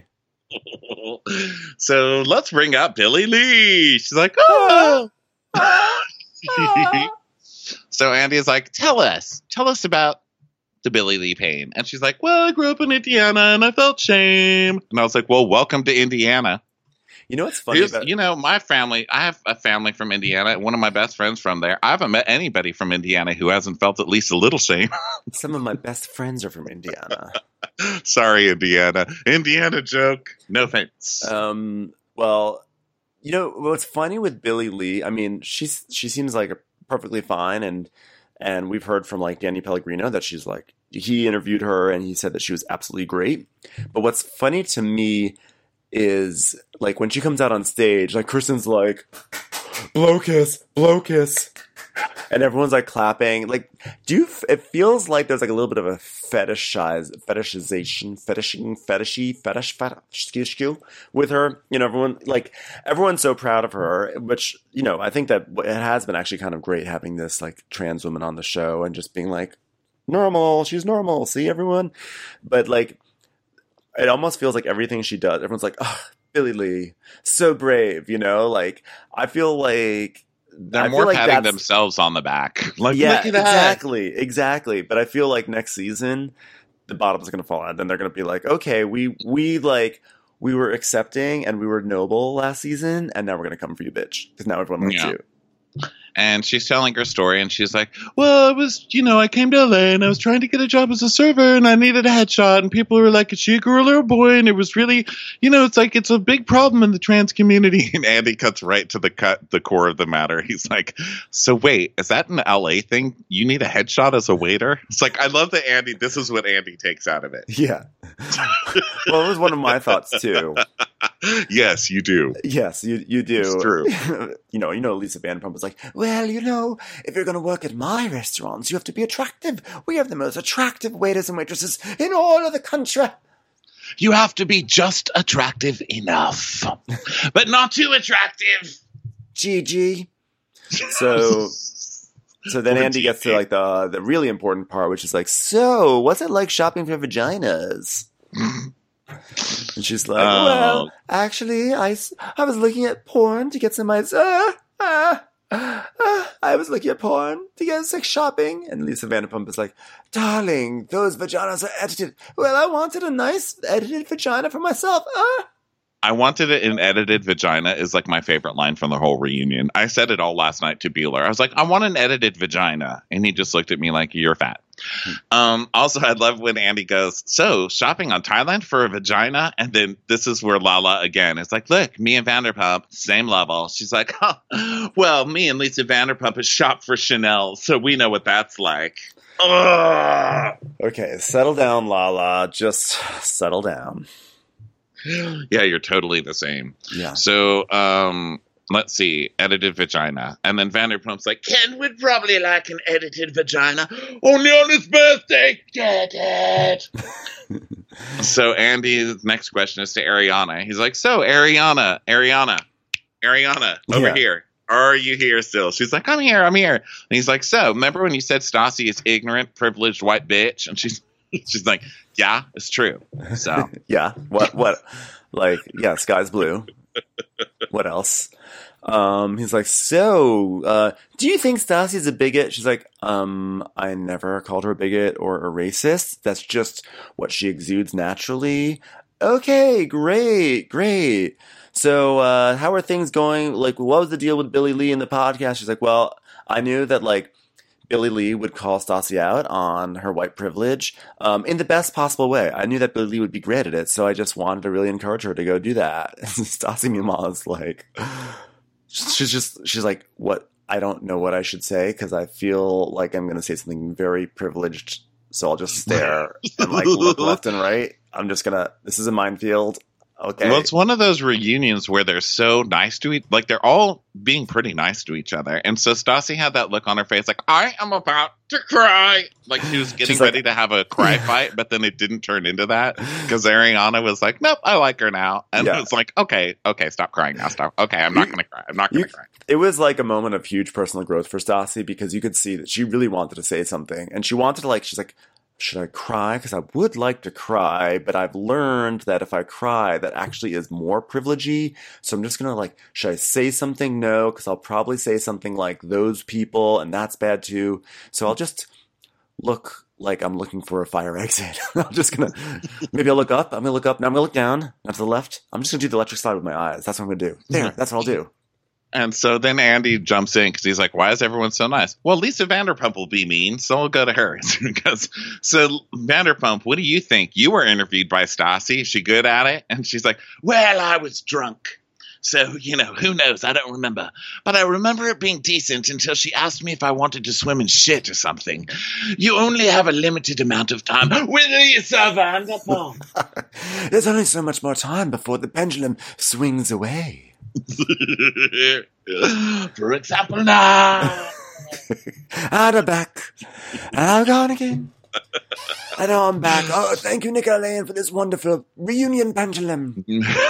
So let's bring up Billy Lee. She's like, oh. So Andy is like, tell us, tell us about the Billy Lee pain. And she's like, well, I grew up in Indiana and I felt shame. And I was like, well, welcome to Indiana. You know what's funny Here's- about you know, my family, I have a family from Indiana. One of my best friends from there. I haven't met anybody from Indiana who hasn't felt at least a little shame. some of my best friends are from Indiana. Sorry, Indiana. Indiana joke. No thanks. Um, well, you know what's funny with Billy Lee? I mean, she's she seems like perfectly fine, and and we've heard from like Danny Pellegrino that she's like he interviewed her and he said that she was absolutely great. But what's funny to me is like when she comes out on stage, like Kristen's like blow kiss, blow kiss. And everyone's like clapping. Like, do you, f- it feels like there's like a little bit of a fetishize, fetishization, fetishing, fetishy, fetish, fetish, with her. You know, everyone, like, everyone's so proud of her, which, you know, I think that it has been actually kind of great having this, like, trans woman on the show and just being like, normal, she's normal, see everyone? But, like, it almost feels like everything she does, everyone's like, oh, Billy Lee, so brave, you know? Like, I feel like, They're I more feel like patting that's- themselves on the back. Like, yeah, look at that. exactly, exactly. But I feel like next season, the bottom's going to fall out. Then they're going to be like, okay, we we like we were accepting and we were noble last season, and now we're going to come for you, bitch, because now everyone likes Yeah. you. And she's telling her story, and she's like, well, it was, you know, I came to L A, and I was trying to get a job as a server, and I needed a headshot, and people were like, is she a girl or a boy? And it was really, you know, it's like, it's a big problem in the trans community. And Andy cuts right to the cut, the core of the matter. He's like, so wait, is that an L A thing? You need a headshot as a waiter? It's like, I love that Andy, this is what Andy takes out of it. Yeah. Well, it was one of my thoughts, too. Yes, you do. Yes, you you do. It's true. you know, you know, Lisa Vanderpump was like, well, you know, if you're going to work at my restaurants, you have to be attractive. We have the most attractive waiters and waitresses in all of the country. You have to be just attractive enough, but not too attractive. Gigi. So, so then Andy gets to like the the really important part, which is like, so what's it like shopping for vaginas? And she's like, Oh. well, actually, I, s- I was looking at porn to get some eyes. Uh, uh, uh, I was looking at porn to get sex shopping. And Lisa Vanderpump is like, darling, those vaginas are edited. Well, I wanted a nice edited vagina for myself. Uh. I wanted it in edited vagina is like my favorite line from the whole reunion. I said it all last night to Bueller. I was like, I want an edited vagina. And he just looked at me like, you're fat. Um, also, I love when Andy goes, so shopping on Thailand for a vagina? And then this is where Lala again is like, look, me and Vanderpump, same level. She's like, oh, well, me and Lisa Vanderpump has shopped for Chanel, so we know what that's like. Ugh. Okay, settle down, Lala. Just settle down. Yeah, you're totally the same. Yeah. So, um, let's see, edited vagina. And then Vanderpump's like, Ken would probably like an edited vagina. Only on his birthday. Get it. So Andy's next question is to Ariana. He's like, so Ariana, Ariana, Ariana, over Yeah. here. Are you here still? She's like, I'm here, I'm here. And he's like, so remember when you said Stassi is ignorant, privileged white bitch? And she's she's like, yeah, it's true. So Yeah. What? What? Like, yeah, sky's blue. What else? Um, he's like, so, uh, do you think Stassi's a bigot? She's like, um, I never called her a bigot or a racist. That's just what she exudes naturally. Okay, great, great. So, uh, how are things going? Like, what was the deal with Billy Lee in the podcast? She's like, well, I knew that, like, Billy Lee would call Stassi out on her white privilege um, in the best possible way. I knew that Billy Lee would be great at it, so I just wanted to really encourage her to go do that. Stassi, meanwhile, is like, she's just, she's like, what? I don't know what I should say because I feel like I'm going to say something very privileged, so I'll just stare and like look left and right. I'm just going to, this is a minefield. Okay. Well, it's one of those reunions where they're so nice to each, like they're all being pretty nice to each other. And so Stassi had that look on her face, like I am about to cry, like she was getting She's like- ready to have a cry fight, but then it didn't turn into that because Ariana was like, "Nope, I like her now," and Yeah. it's like, "Okay, okay, stop crying now, stop. Okay, I'm not gonna cry. I'm not gonna You- cry." It was like a moment of huge personal growth for Stassi because you could see that she really wanted to say something. And she wanted to, like, she's like, should I cry? Because I would like to cry, but I've learned that if I cry, that actually is more privilegey. So I'm just going to, like, should I say something? No, because I'll probably say something like those people, and that's bad too. So I'll just look like I'm looking for a fire exit. I'm just going to, maybe I'll look up. I'm going to look up. Now I'm going to look down. Now to the left. I'm just going to do the electric slide with my eyes. That's what I'm going to do. There, that's what I'll do. And so then Andy jumps in because he's like, why is everyone so nice? Well, Lisa Vanderpump will be mean, so we'll go to her. Because, so Vanderpump, what do you think? You were interviewed by Stassi. Is she good at it? And she's like, well, I was drunk. So, you know, who knows? I don't remember. But I remember it being decent until she asked me if I wanted to swim in shit or something. You only have a limited amount of time with Lisa Vanderpump. There's only so much more time before the pendulum swings away. For example, now. And I'm back. And I'm gone again. And now I'm back. Oh, thank you, Nicola Lane, for this wonderful reunion pendulum.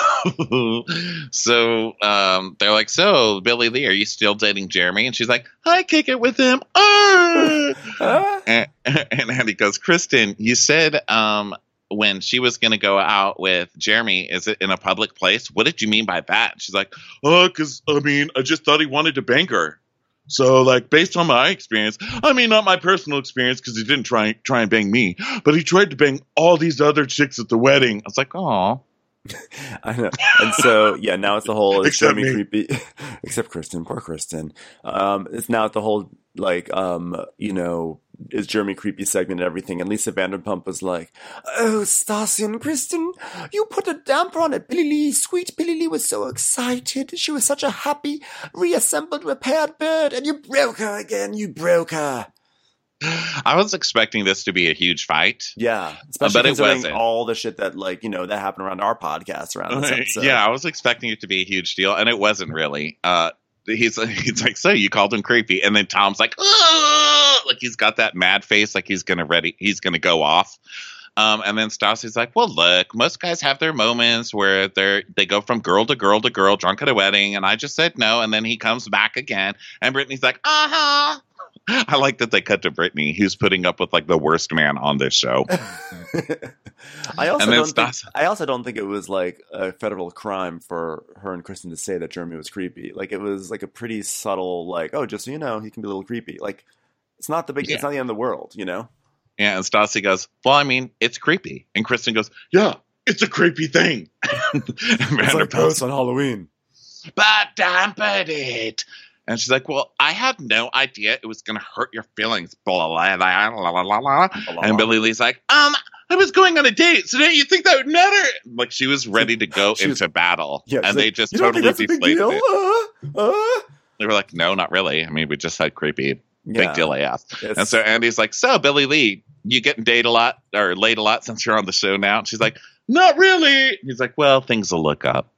So um, they're like, so, Billy Lee, are you still dating Jeremy? And she's like, I kick it with him. Ah! Huh? and, and Andy goes, Kristen, you said um, when she was going to go out with Jeremy, is it in a public place? What did you mean by that? She's like, oh, because, I mean, I just thought he wanted to bang her. So, like, based on my experience, I mean, not my personal experience because he didn't try try and bang me, but he tried to bang all these other chicks at the wedding. I was like, oh, I know. And so, yeah, now it's the whole it's Except Jeremy me. creepy. Except Kristen, poor Kristen. Um, it's now the whole, like, um, you know, is Jeremy creepy segment and everything. And Lisa Vanderpump was like, oh, Stassi and Kristen, you put a damper on it. Billy Lee, sweet Billy Lee was so excited. She was such a happy, reassembled, repaired bird. And you broke her again. You broke her. I was expecting this to be a huge fight. Yeah, especially But it considering wasn't. all the shit that, like, you know, that happened around our podcast around this episode. Yeah, I was expecting it to be a huge deal, and it wasn't really. Uh, he's he's like, so you called him creepy, and then Tom's like, oh! Like he's got that mad face, like he's gonna ready, he's gonna go off. Um, and then Stassi's like, well, look, most guys have their moments where they're they go from girl to girl to girl, drunk at a wedding, and I just said no, and then he comes back again, and Brittany's like, uh huh. I like that they cut to Brittany, who's putting up with like the worst man on this show. I also And then don't think, Stas- I also don't think it was like a federal crime for her and Kristen to say that Jeremy was creepy. Like it was like a pretty subtle, like, oh, just so you know, he can be a little creepy. Like it's not the big, Yeah. it's not the end of the world, you know? Yeah, and Stassi goes, well, I mean, it's creepy. And Kristen goes, yeah, it's a creepy thing. And Vanderpump's on Halloween. but dampened it. And she's like, well, I had no idea it was going to hurt your feelings. Blah, blah, blah, blah, blah, blah, blah. And Billy Lee's like, um, I was going on a date, so don't you think that would matter? Like, she was ready to go She was- into battle. Yeah, she's and like, they just you don't totally think that's a big deflated deal? it. Uh, uh. They were like, no, not really. I mean, we just had creepy. Yeah. Big deal A F. It's- And so Andy's like, so Billy Lee, you getting date a lot or late a lot since you're on the show now? And she's like, not really. He's like, well, things will look up.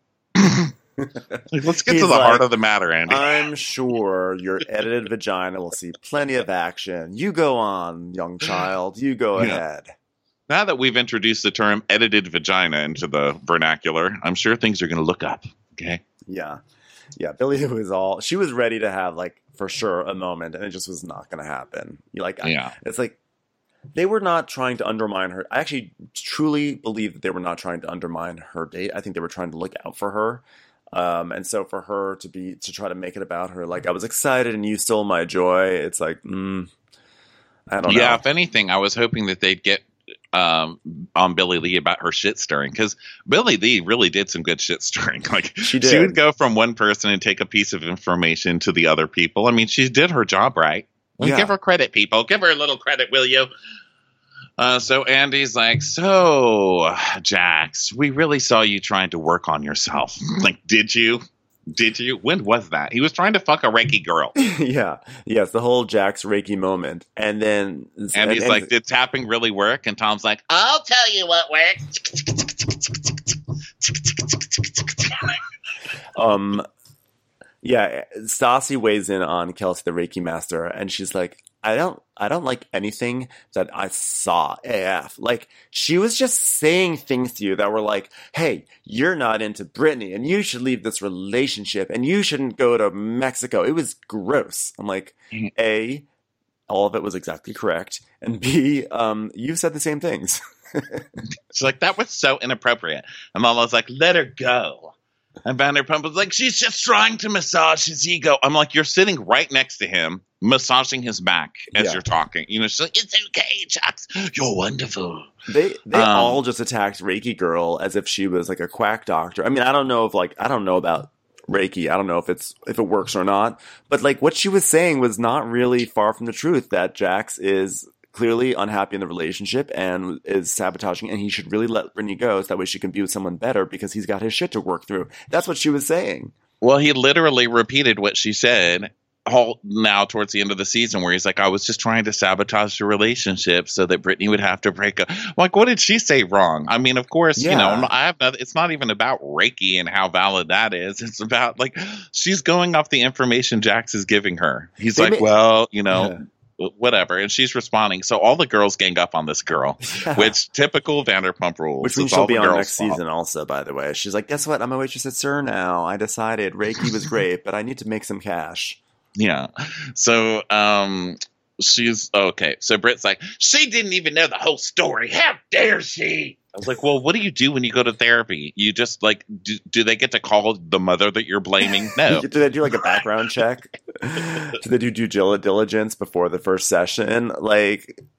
Like, let's get He's to the like, heart of the matter, Andy. I'm sure your edited vagina will see plenty of action. You go on, young child. You go Yeah. ahead. Now that we've introduced the term edited vagina into the vernacular, I'm sure things are going to look up. Okay. Yeah. Yeah. Billy was all, she was ready to have, like, for sure, a moment, and it just was not going to happen. You Like, I- Yeah. it's like, they were not trying to undermine her. I actually truly believe that they were not trying to undermine her date. I think they were trying to look out for her. Um, and so for her to be, to try to make it about her, like, I was excited and you stole my joy. It's like, mm, I don't Yeah. know. If anything, I was hoping that they'd get um, on Billy Lee about her shit stirring, because Billy Lee really did some good shit stirring. Like She she did. would go from one person and take a piece of information to the other people. I mean, she did her job right. Like, Yeah. Give her credit, people. Give her a little credit, will you? Uh, so Andy's like, so Jax, we really saw you trying to work on yourself. Like, did you? Did you? When was that? He was trying to fuck a Reiki girl. Yeah. Yes. The whole Jax Reiki moment. And then, And he's like, did tapping really work? And Tom's like, I'll tell you what works. um, yeah, Stassi weighs in on Kelsey, the Reiki master, and she's like, I don't, I don't like anything that I saw A F. Like, she was just saying things to you that were like, hey, you're not into Brittany, and you should leave this relationship, and you shouldn't go to Mexico. It was gross. I'm like, A, all of it was exactly correct, and B, um, you said the same things. She's like, that was so inappropriate. And Lala's like, let her go. And Vanderpump was like, she's just trying to massage his ego. I'm like, you're sitting right next to him, massaging his back as Yeah. you're talking. You know, she's like, it's okay, Jax. You're wonderful. They they Um, all just attacked Reiki girl as if she was like a quack doctor. I mean, I don't know if like I don't know about Reiki. I don't know if it's if it works or not. But like what she was saying was not really far from the truth. That Jax is clearly unhappy in the relationship and is sabotaging, and he should really let Brittany go so that way she can be with someone better because he's got his shit to work through. That's what she was saying. Well, he literally repeated what she said all now towards the end of the season, where he's like, I was just trying to sabotage the relationship so that Brittany would have to break up. Like, what did she say wrong? I mean, of course, you know, Yeah. I have nothing, it's not even about Reiki and how valid that is. It's about like, she's going off the information Jax is giving her. He's They like, may- well, you know, whatever. And she's responding. So all the girls gang up on this girl, Yeah. which typical Vanderpump rules. Which means It's all she'll be the on girls' next fault. season also, by the way. She's like, guess what? I'm a waitress at Sir now. I decided Reiki was great, but I need to make some cash. Yeah. So um she's okay. So Britt's like, she didn't even know the whole story. How dare she? I was like, well, what do you do when you go to therapy? You just like, do, do they get to call the mother that you're blaming? No. Do they do like a background check? Do they do due dil- diligence before the first session? Like,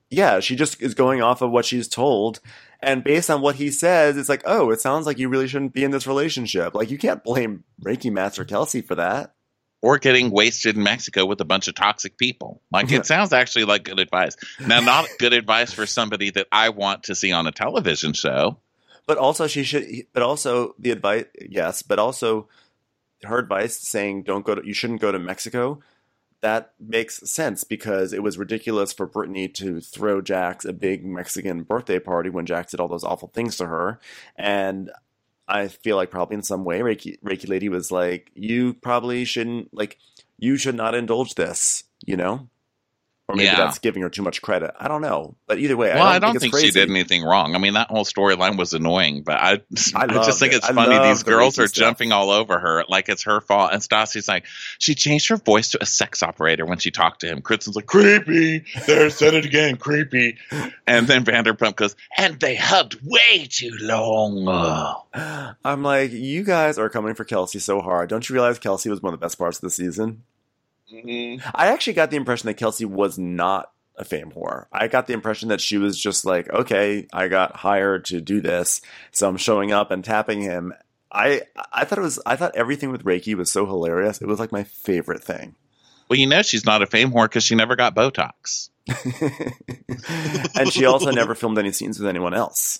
Yeah, she just is going off of what she's told. And based on what he says, it's like, oh, it sounds like you really shouldn't be in this relationship. Like, you can't blame Reiki Master Kelsey for that. Or getting wasted in Mexico with a bunch of toxic people. Like, it sounds actually like good advice. Now, not good advice for somebody that I want to see on a television show. But also, she should, but also the advice, yes, but also her advice saying don't go to, you shouldn't go to Mexico. That makes sense because it was ridiculous for Brittany to throw Jax a big Mexican birthday party when Jax did all those awful things to her. And I feel like probably in some way, Reiki, Reiki Lady was like, you probably shouldn't, like, you should not indulge this, you know? Or maybe Yeah. that's giving her too much credit. I don't know. But either way, Well, I don't I don't think, think, it's she crazy. did anything wrong. I mean, that whole storyline was annoying, but I, I, I just loved think it. it's I funny. love These the girls Reiki are stuff. jumping all over her like it's her fault. And Stassi's like, she changed her voice to a sex operator when she talked to him. Kristen's like, creepy. There, said it again, creepy. And then Vanderpump goes, and they hugged way too long. I'm like, you guys are coming for Kelsey so hard. Don't you realize Kelsey was one of the best parts of the season? Mm-hmm. I actually got the impression that Kelsey was not a fame whore. I got the impression that she was just like, okay, I got hired to do this, so I'm showing up and tapping him. I I thought it was I thought everything with Reiki was so hilarious. It was like my favorite thing. Well, you know she's not a fame whore because she never got Botox. And she also never filmed any scenes with anyone else.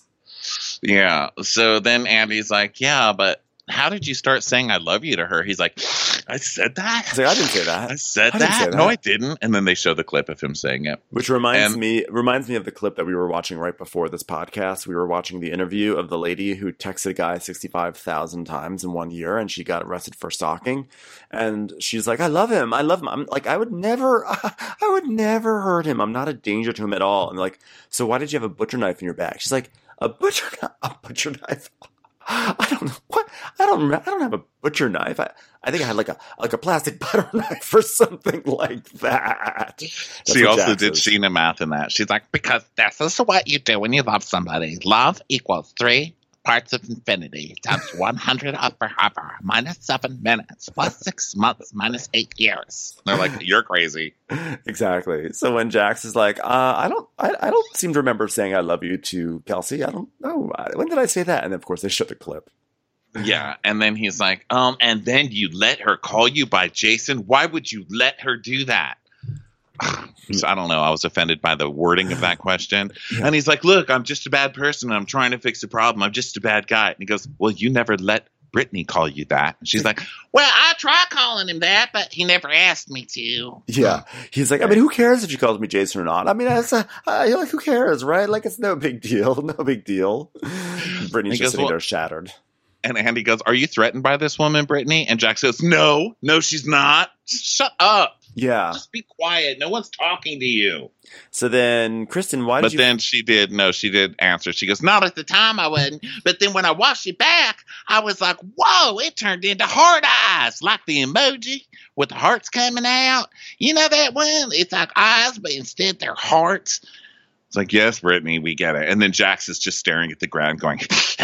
Yeah. So then Andy's like, yeah, but how did you start saying I love you to her? He's like, I said that? I was like, I didn't say that. I said I that? didn't say that. No, I didn't. And then they show the clip of him saying it. Which reminds And- me reminds me of the clip that we were watching right before this podcast. We were watching the interview of the lady who texted a guy sixty-five thousand times in one year, and she got arrested for stalking. And she's like, I love him. I love him. I'm like, I would never, I would never hurt him. I'm not a danger to him at all. And like, so why did you have a butcher knife in your bag? She's like, a butcher, a butcher knife. I don't know what I don't I don't have a butcher knife. I, I think I had like a like a plastic butter knife or something like that. That's She what also Jax did is. Sheena math in that. She's like, because this is what you do when you love somebody. Love equals three parts of infinity times one hundred upper upper minus seven minutes plus six months minus eight years. They're like, you're crazy. Exactly. So when Jax is like, uh, I don't, I, I don't seem to remember saying I love you to Kelsey. I don't know. When did I say that? And then, of course, they show the clip. Yeah. And then he's like, um, and then you let her call you by Jason. Why would you let her do that? So I don't know. I was offended by the wording of that question. Yeah. And he's like, look, I'm just a bad person. I'm trying to fix a problem. I'm just a bad guy. And he goes, well, you never let Brittany call you that. And she's like, well, I tried calling him that, but he never asked me to. Yeah. He's like, I mean, who cares if she calls me Jason or not? I mean, it's a, uh, you're like, who cares, right? Like, it's no big deal. No big deal. Brittany's He just goes, sitting well- there shattered. And Andy goes, are you threatened by this woman, Brittany? And Jack says, no, no, she's not. Shut up. Yeah. Just be quiet. No one's talking to you. So then, Kristen, why did But you... then she did, no, she did answer. She goes, not at the time I wasn't. But then when I watched it back, I was like, whoa, it turned into heart eyes, like the emoji with the hearts coming out. You know that one? It's like eyes, but instead they're hearts. It's like, yes, Brittany, we get it. And then Jax is just staring at the ground going,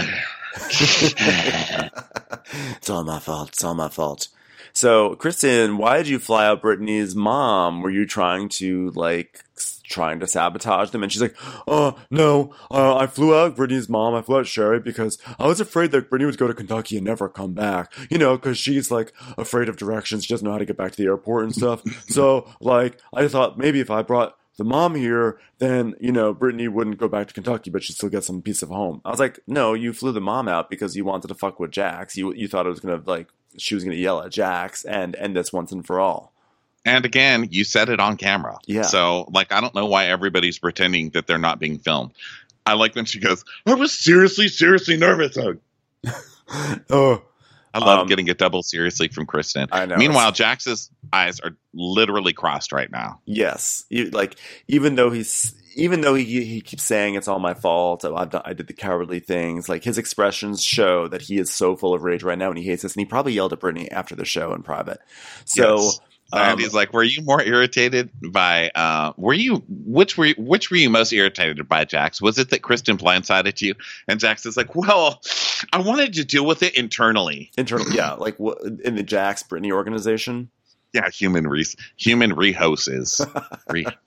It's all my fault. It's all my fault. So, Kristen, why did you fly out Brittany's mom? Were you trying to, like, s- trying to sabotage them? And she's like, oh, no, uh, I flew out Brittany's mom. I flew out Sherry because I was afraid that Brittany would go to Kentucky and never come back. You know, because she's, like, afraid of directions. She doesn't know how to get back to the airport and stuff. So, like, I thought maybe if I brought the mom here, then, you know, Brittany wouldn't go back to Kentucky, but she'd still get some piece of home. I was like, no, you flew the mom out because you wanted to fuck with Jax. You you thought it was going to, like, she was going to yell at Jax and end this once and for all. and again, you said it on camera. Yeah. So, like, I don't know why everybody's pretending that they're not being filmed. I like when she goes, I was seriously, seriously nervous. Oh, Oh, I love Um, getting it double seriously from Kristen. I know. Meanwhile, Jax's eyes are literally crossed right now. yes. You, like, even though he's, even though he, he keeps saying it's all my fault, I've done, I did the cowardly things, like, his expressions show that he is so full of rage right now and he hates this. And he probably yelled at Brittany after the show in private. So, Yes. um, And he's like, "Were you more irritated by? Uh, were you which were you, which were you most irritated by, Jax? Was it that Kristen blindsided you?" And Jax is like, "Well, I wanted to deal with it internally. internal, yeah, like what, in the Jax Brittany organization. Yeah, human re human rehoses. Re-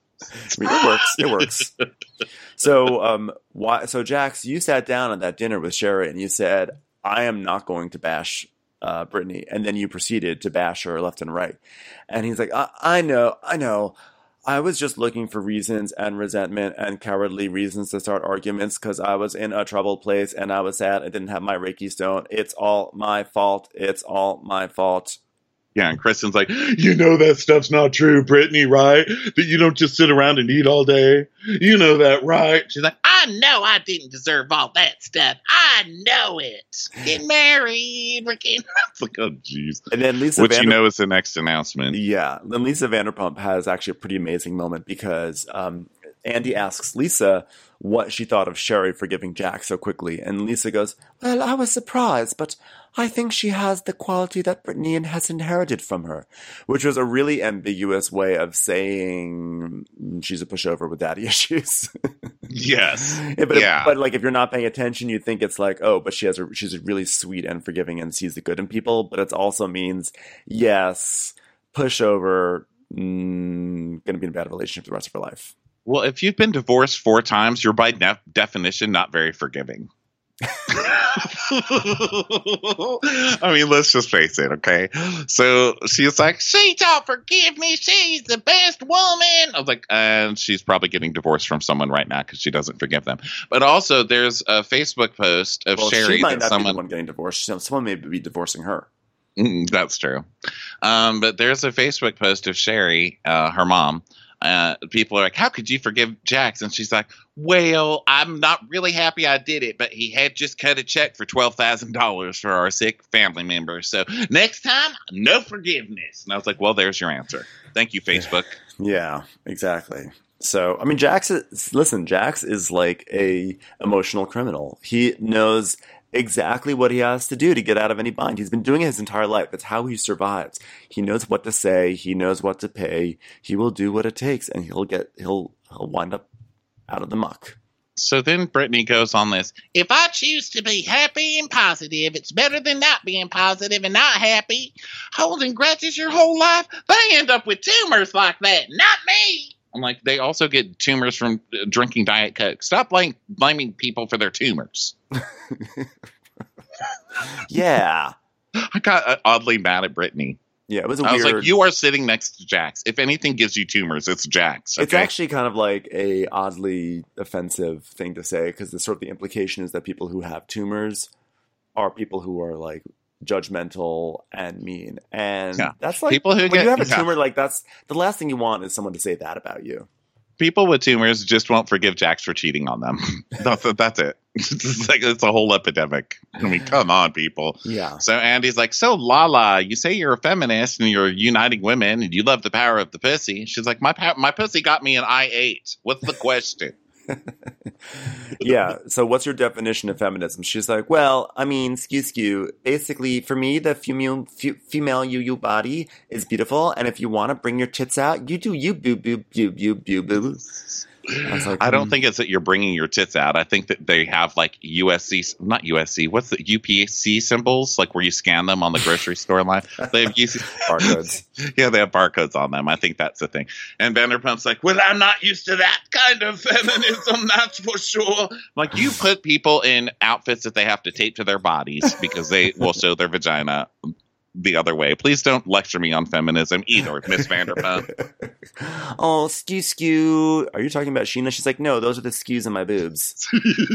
I mean, it works. It works. So, um, why? So, Jax, you sat down at that dinner with Sherry, and you said, "I am not going to bash uh, Brittany," and then you proceeded to bash her left and right. And he's like, I, "I know, I know. I was just looking for reasons and resentment and cowardly reasons to start arguments because I was in a troubled place and I was sad. I didn't have my Reiki stone. It's all my fault. It's all my fault." Yeah, and Kristen's like, you know that stuff's not true, Brittany, right? That you don't just sit around and eat all day. You know that, right? She's like, I know I didn't deserve all that stuff. I know it. Get married. We're getting... It's like, oh, jeez. And then Lisa Which Vander- you know is the next announcement. Yeah. Then Lisa Vanderpump has actually a pretty amazing moment because um, Andy asks Lisa what she thought of Sherry forgiving Jack so quickly. And Lisa goes, well, I was surprised, but I think she has the quality that Brittany has inherited from her, which was a really ambiguous way of saying she's a pushover with daddy issues. Yes. Yeah, but, yeah. If, but like if you're not paying attention, you think it's like, oh, but she has a, she's really sweet and forgiving and sees the good in people. But it also means, yes, pushover, mm, going to be in a bad relationship the rest of her life. Well, if you've been divorced four times, you're by def- definition not very forgiving. I mean, let's just face it, okay? So she's like, she don't forgive me. She's the best woman. I was like, and she's probably getting divorced from someone right now because she doesn't forgive them. But also, there's a Facebook post of well, Sherry she might that not someone be the one getting divorced. Someone may be divorcing her. Mm, that's true. Um, but there's a Facebook post of Sherry, uh, her mom. Uh, people are like, how could you forgive Jax? And she's like, well, I'm not really happy I did it, but he had just cut a check for twelve thousand dollars for our sick family member. So next time, no forgiveness. And I was like, well, there's your answer. Thank you, Facebook. Yeah, exactly. So, I mean, Jax is, listen, Jax is like a emotional criminal. He knows exactly what he has to do to get out of any bind. He's been doing it his entire life. That's how he survives. He knows what to say. He knows what to pay. He will do what it takes, and he'll get he'll he'll wind up out of the muck. So then Brittany goes on this. If I choose to be happy and positive, it's better than not being positive and not happy. Holding grudges your whole life, they end up with tumors like that. Not me. I'm like, they also get tumors from uh, drinking Diet Coke. Stop blame, blaming people for their tumors. Yeah. I got uh, oddly mad at Brittany. Yeah, it was a I weird... was like, you are sitting next to Jax. If anything gives you tumors, it's Jax. Okay? It's actually kind of like a oddly offensive thing to say because the sort of the implication is that people who have tumors are people who are like judgmental and mean, and yeah. that's like people who when get, you have a yeah. tumor, like that's the last thing you want is someone to say that about you. People with tumors just won't forgive Jax for cheating on them. that's, that's it. It's like it's a whole epidemic. I mean, come on, people. Yeah. So Andy's like, so Lala, you say you're a feminist and you're uniting women and you love the power of the pussy. She's like, my pa- my pussy got me an I eight. What's the question? Yeah. So what's your definition of feminism? She's like, well, I mean, skew skew. Basically, for me, the female f- female you you body is beautiful, and if you want to bring your tits out, you do you boo boo boo boo boo boo. I was like, I don't mm. think it's that you're bringing your tits out. I think that they have like U S C, not U S C. What's the U P C symbols? Like where you scan them on the grocery store line. They have U C barcodes. Yeah, they have barcodes on them. I think that's the thing. And Vanderpump's like, well, I'm not used to that kind of feminism. That's for sure. Like you put people in outfits that they have to tape to their bodies because they will show their vagina the other way. Please don't lecture me on feminism either, Miss Vanderpump. Oh, skew skew. Are you talking about Sheena? She's like, no, those are the skews in my boobs.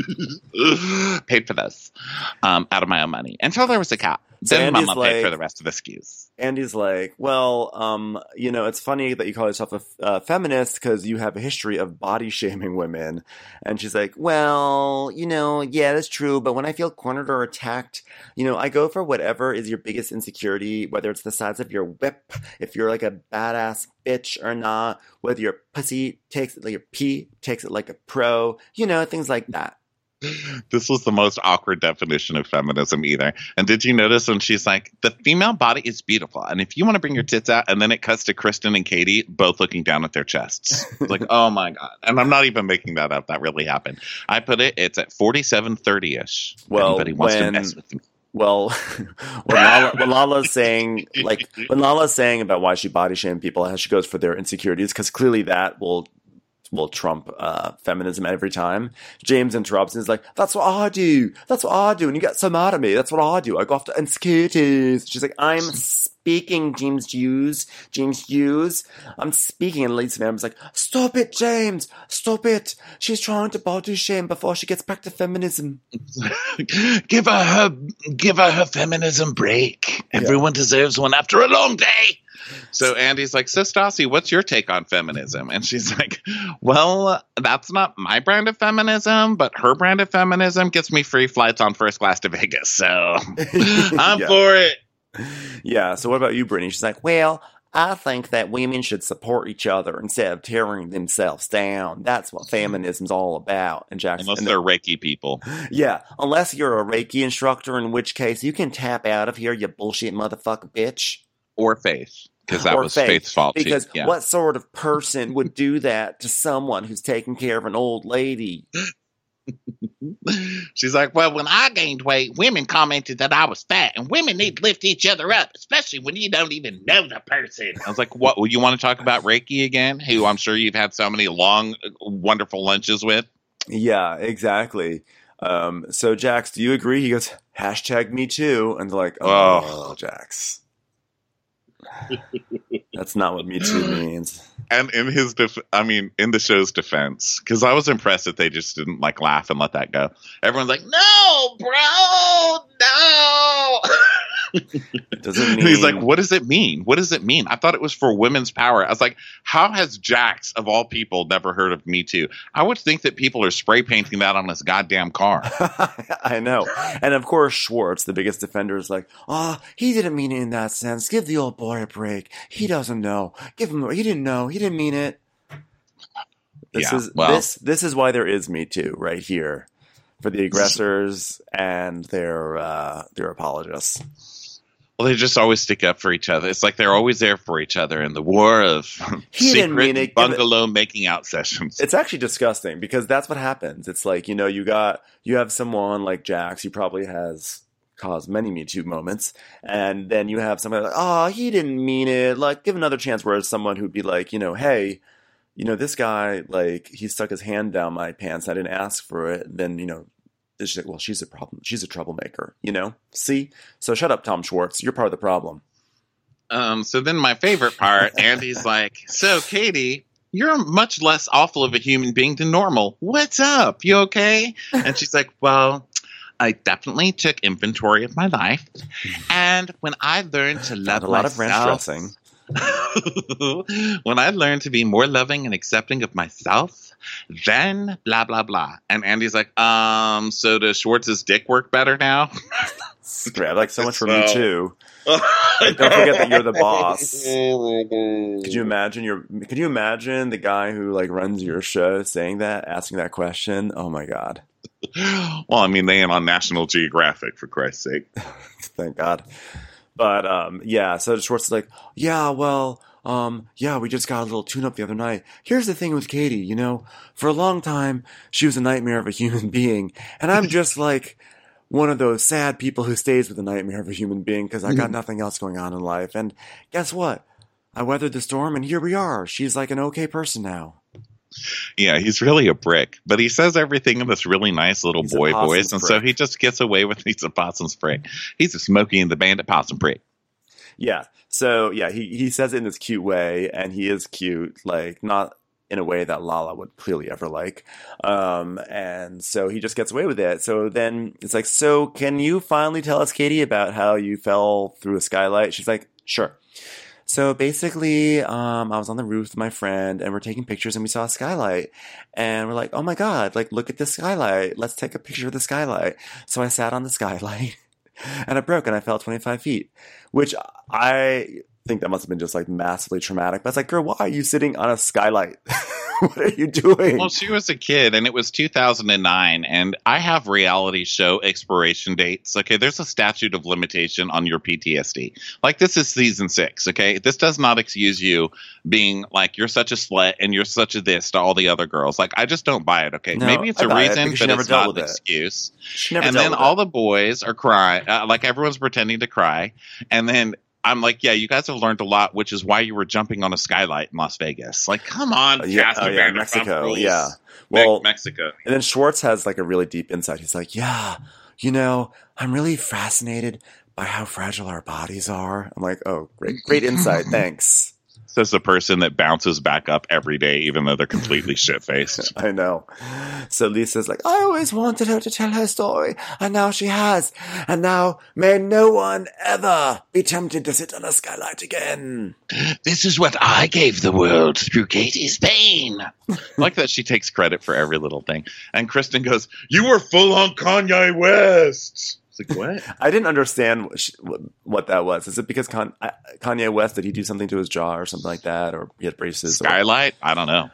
Paid for this um, out of my own money until there was a cat. So Then Andy's Mama paid like- for the rest of the skews. Andy's like, well, um, you know, it's funny that you call yourself a uh, feminist because you have a history of body shaming women. And she's like, well, you know, yeah, that's true. But when I feel cornered or attacked, you know, I go for whatever is your biggest insecurity, whether it's the size of your whip, if you're like a badass bitch or not, whether your pussy takes it like your pee takes it like a pro, you know, things like that. This was the most awkward definition of feminism either. And did you notice when she's like, the female body is beautiful. And if you want to bring your tits out, and then it cuts to Kristen and Katie both looking down at their chests. It's like, oh my God. And I'm not even making that up. That really happened. I put it, it's at forty-seven thirty-ish. Well, Anybody wants when- to mess with me. Well, when, Lala, when Lala's saying, like, when Lala's saying about why she body shamed people, how she goes for their insecurities, because clearly that will will trump uh, feminism every time. James interrupts and is like, that's what I do. That's what I do. And you get so mad at me. That's what I do. I go after insecurities. She's like, I'm speaking, James Hughes. James Hughes. I'm speaking. And Lisa Vanderpump's like, stop it, James. Stop it. She's trying to body shame before she gets back to feminism. give her her, give her her feminism break. Everyone yeah. deserves one after a long day. So Andy's like, so Stassi, what's your take on feminism? And she's like, well, that's not my brand of feminism, but her brand of feminism gets me free flights on first class to Vegas. So I'm yeah. for it. Yeah. So what about you, Brittany? She's like, well, I think that women should support each other instead of tearing themselves down. That's what feminism's all about. And Jackson, unless they're Reiki people. Yeah. Unless you're a Reiki instructor, in which case you can tap out of here, you bullshit motherfucker bitch. Or Faith. Because that or was Faith. Faith's fault, too. Because yeah. what sort of person would do that to someone who's taking care of an old lady? She's like, well, when I gained weight, women commented that I was fat, and women need to lift each other up, especially when you don't even know the person. I was like, what? Well, you want to talk about Reiki again? Who I'm sure you've had so many long, wonderful lunches with. Yeah, exactly. Um, so, Jax, do you agree? He goes, hashtag me too. And they're like, oh, oh. Jax. That's not what Me Too means. And in his, def- I mean, in the show's defense, because I was impressed that they just didn't like laugh and let that go. Everyone's like, "No, bro, no." Does it mean? And he's like, "What does it mean? What does it mean?" I thought it was for women's power. I was like, "How has Jax, of all people, never heard of Me Too?" I would think that people are spray painting that on his goddamn car. I know, and of course, Schwartz, the biggest defender, is like, "Oh, he didn't mean it in that sense. Give the old boy a break. He doesn't know. Give him. He didn't know. He didn't mean it." This yeah, is well, this this is why there is Me Too right here for the aggressors and their uh, their apologists. Well, they just always stick up for each other. It's like they're always there for each other in the war of he didn't mean secret it. bungalow making out sessions. It's actually disgusting because that's what happens. It's like, you know, you got you have someone like Jax who probably has caused many Me Too moments, and then you have somebody like, oh, he didn't mean it. Like, give another chance. Whereas someone who'd be like, you know, hey, you know, this guy, like, he stuck his hand down my pants. I didn't ask for it. Then, you know, she's like, well, she's a problem. She's a troublemaker, you know? See? So shut up, Tom Schwartz. You're part of the problem. Um, so then my favorite part, Andy's like, so Katie, you're much less awful of a human being than normal. What's up? You okay? And she's like, well, I definitely took inventory of my life. And when I learned to love a lot myself, of ranch dressing. when I learned to be more loving and accepting of myself, then blah, blah, blah. And Andy's like, um, so does Schwartz's dick work better now? Great. I'd like so much for Me Too. Don't forget that you're the boss. Could you imagine your? Could you imagine the guy who like runs your show saying that, asking that question? Oh my god. Well, I mean, they ain't on National Geographic, for Christ's sake. Thank God. But um, yeah. So Schwartz is like, yeah, well, um, yeah, we just got a little tune-up the other night. Here's the thing with Katie, you know, for a long time she was a nightmare of a human being, and I'm just like one of those sad people who stays with the nightmare of a human being because I got nothing else going on in life. And guess what? I weathered the storm, and here we are. She's like an okay person now. Yeah, he's really a brick, but he says everything in this really nice little He's boy a possum voice, and prick. so he just gets away with he's a possum's prick. He's a Smokey and the Bandit possum prick. Yeah. So yeah, he he says it in this cute way, and he is cute, like not in a way that Lala would clearly ever like. Um, and so he just gets away with it. So then it's like, so can you finally tell us, Katie, about how you fell through a skylight? She's like, sure. So basically, um, I was on the roof with my friend and we're taking pictures and we saw a skylight and we're like, oh my God, like, look at this skylight. Let's take a picture of the skylight. So I sat on the skylight and I broke and I fell twenty-five feet, which I think that must have been just like massively traumatic. But it's like, girl, why are you sitting on a skylight? What are you doing? Well, she was a kid, and it was two thousand nine, and I have reality show expiration dates. Okay, there's a statute of limitation on your P T S D. Like, this is season six, okay? This does not excuse you being like, you're such a slut and you're such a this to all the other girls. Like, I just don't buy it, okay? No, Maybe it's I a buy it reason, because she but never it's dealt not with an it. excuse. She never And dealt then with all it. the boys are crying. Uh, like, everyone's pretending to cry. And then I'm like, yeah, you guys have learned a lot, which is why you were jumping on a skylight in Las Vegas. Like, come on, Uh, yeah, cast oh, of yeah, Vanderpump Mexico, Rules. yeah. Me- Well, Mexico. And then Schwartz has like a really deep insight. He's like, yeah, you know, I'm really fascinated by how fragile our bodies are. I'm like, oh, great, great insight. Thanks. Says the person that bounces back up every day, even though they're completely shit-faced. I know. So Lisa's like, I always wanted her to tell her story, and now she has. And now may no one ever be tempted to sit on a skylight again. This is what I gave the world through Katie's pain. Like that she takes credit for every little thing. And Kristen goes, you were full on Kanye West. It's like, what? I didn't understand what, she, what, what that was. Is it because Con- Kanye West, did he do something to his jaw or something like that? Or he had braces? Skylight? Or... I don't know.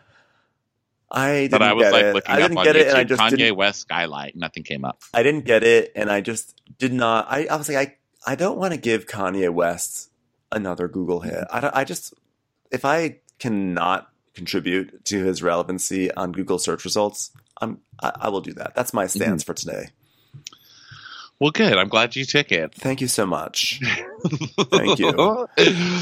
I didn't but I was get like it. looking I up didn't on get YouTube, it, and I just Kanye didn't, West Skylight. Nothing came up. I didn't get it, and I just did not. I, I was like, I, I don't want to give Kanye West another Google hit. I, don't, I just, if I cannot contribute to his relevancy on Google search results, I'm, I, I will do that. That's my stance mm-hmm. for today. Well, good. I'm glad you took it. Thank you so much. Thank you. Uh, um,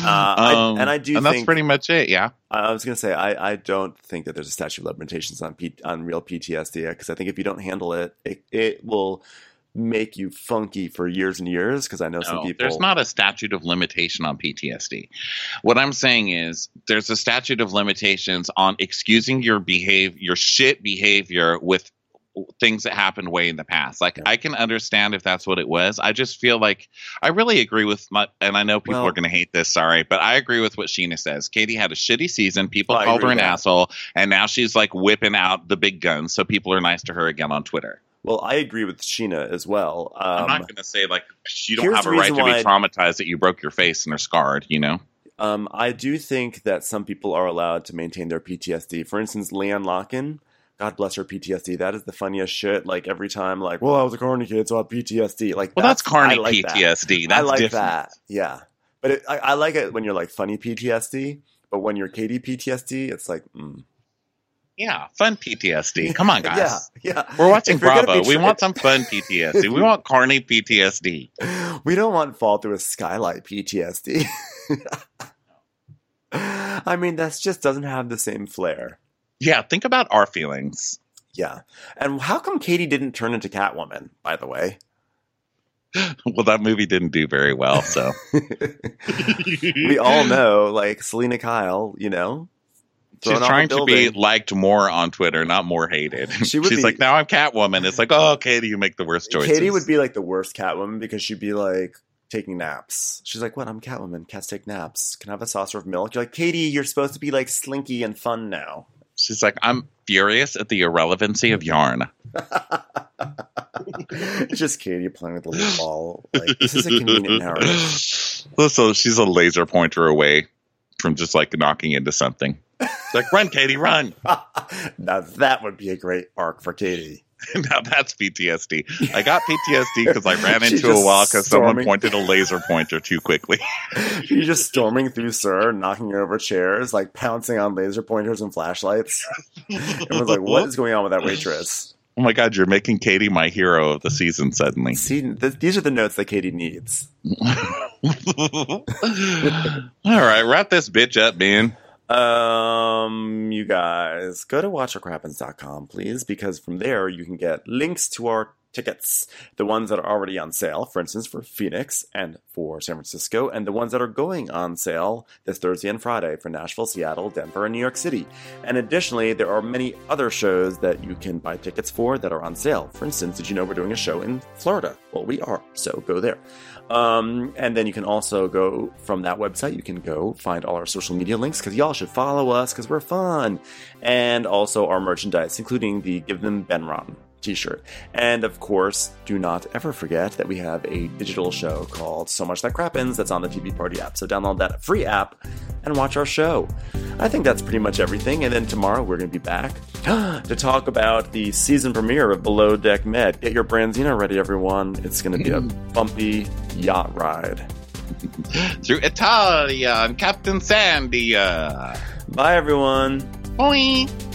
I, and I do and think that's pretty much it, yeah. I was going to say, I, I don't think that there's a statute of limitations on P, on real P T S D, because I think if you don't handle it, it, it will make you funky for years and years, because I know no, some people... There's not a statute of limitation on P T S D. What I'm saying is there's a statute of limitations on excusing your behavior, your shit behavior with things that happened way in the past. Like, yeah. I can understand if that's what it was. I just feel like I really agree with my, and I know people well, are going to hate this, sorry, but I agree with what Sheena says. Katie had a shitty season. People well, called her an that. asshole, and now she's like whipping out the big guns, so people are nice to her again on Twitter. Well, I agree with Sheena as well. Um, I'm not going to say, like, you don't have a right to be traumatized that you broke your face and are scarred, you know? Um, I do think that some people are allowed to maintain their P T S D. For instance, Leanne Locken, God bless her P T S D. That is the funniest shit. Like, every time, like, well, I was a carny kid, so I have P T S D. Like, well, that's, that's carny like P T S D. That. That's I like different. that. Yeah. But it, I, I like it when you're, like, funny P T S D. But when you're Katie P T S D, it's like, mm. Yeah, fun P T S D. Come on, guys. yeah, yeah. We're watching if Bravo. Tra- we want some fun P T S D. We want carny P T S D. We don't want fall through a skylight P T S D. I mean, that just doesn't have the same flair. Yeah, think about our feelings. Yeah. And how come Katie didn't turn into Catwoman, by the way? Well, that movie didn't do very well, so. We all know, like, Selena Kyle, you know? She's trying to be liked more on Twitter, not more hated. She would She's be, like, now I'm Catwoman. It's like, oh, Katie, you make the worst choices. Katie would be like the worst Catwoman because she'd be like taking naps. She's like, what? I'm Catwoman. Cats take naps. Can I have a saucer of milk? You're like, Katie, you're supposed to be like slinky and fun now. She's like, I'm furious at the irrelevancy of yarn. It's just Katie playing with the little ball. Like, this is a convenient narrative. So she's a laser pointer away from just like knocking into something. It's like, run, Katie, run. Now that would be a great arc for Katie. Now that's P T S D. I got P T S D because I ran into a wall because someone pointed a laser pointer too quickly. She's just storming through Sir, knocking over chairs, like pouncing on laser pointers and flashlights. Everyone's like, what is going on with that waitress? Oh my God, you're making Katie my hero of the season suddenly. See, th- these are the notes that Katie needs. All right, wrap this bitch up, man. Um, you guys, go to watch our crappens dot com, please, because from there you can get links to our tickets, the ones that are already on sale, for instance, for Phoenix and for San Francisco, and the ones that are going on sale this Thursday and Friday for Nashville, Seattle, Denver, and New York City. And additionally, there are many other shows that you can buy tickets for that are on sale. For instance, did you know we're doing a show in Florida? Well, we are, so go there. Um, and then you can also go from that website, you can go find all our social media links, because y'all should follow us because we're fun. And also our merchandise, including the Give Them Benron t-shirt. And of course, do not ever forget that we have a digital show called So Much That Crappens that's on the T V Party app. So download that free app and watch our show. I think that's pretty much everything. And then tomorrow we're going to be back to talk about the season premiere of Below Deck Med. Get your Branzina ready, everyone. It's going to be a bumpy yacht ride. Through Italia and Captain Sandia. Bye, everyone. Boing.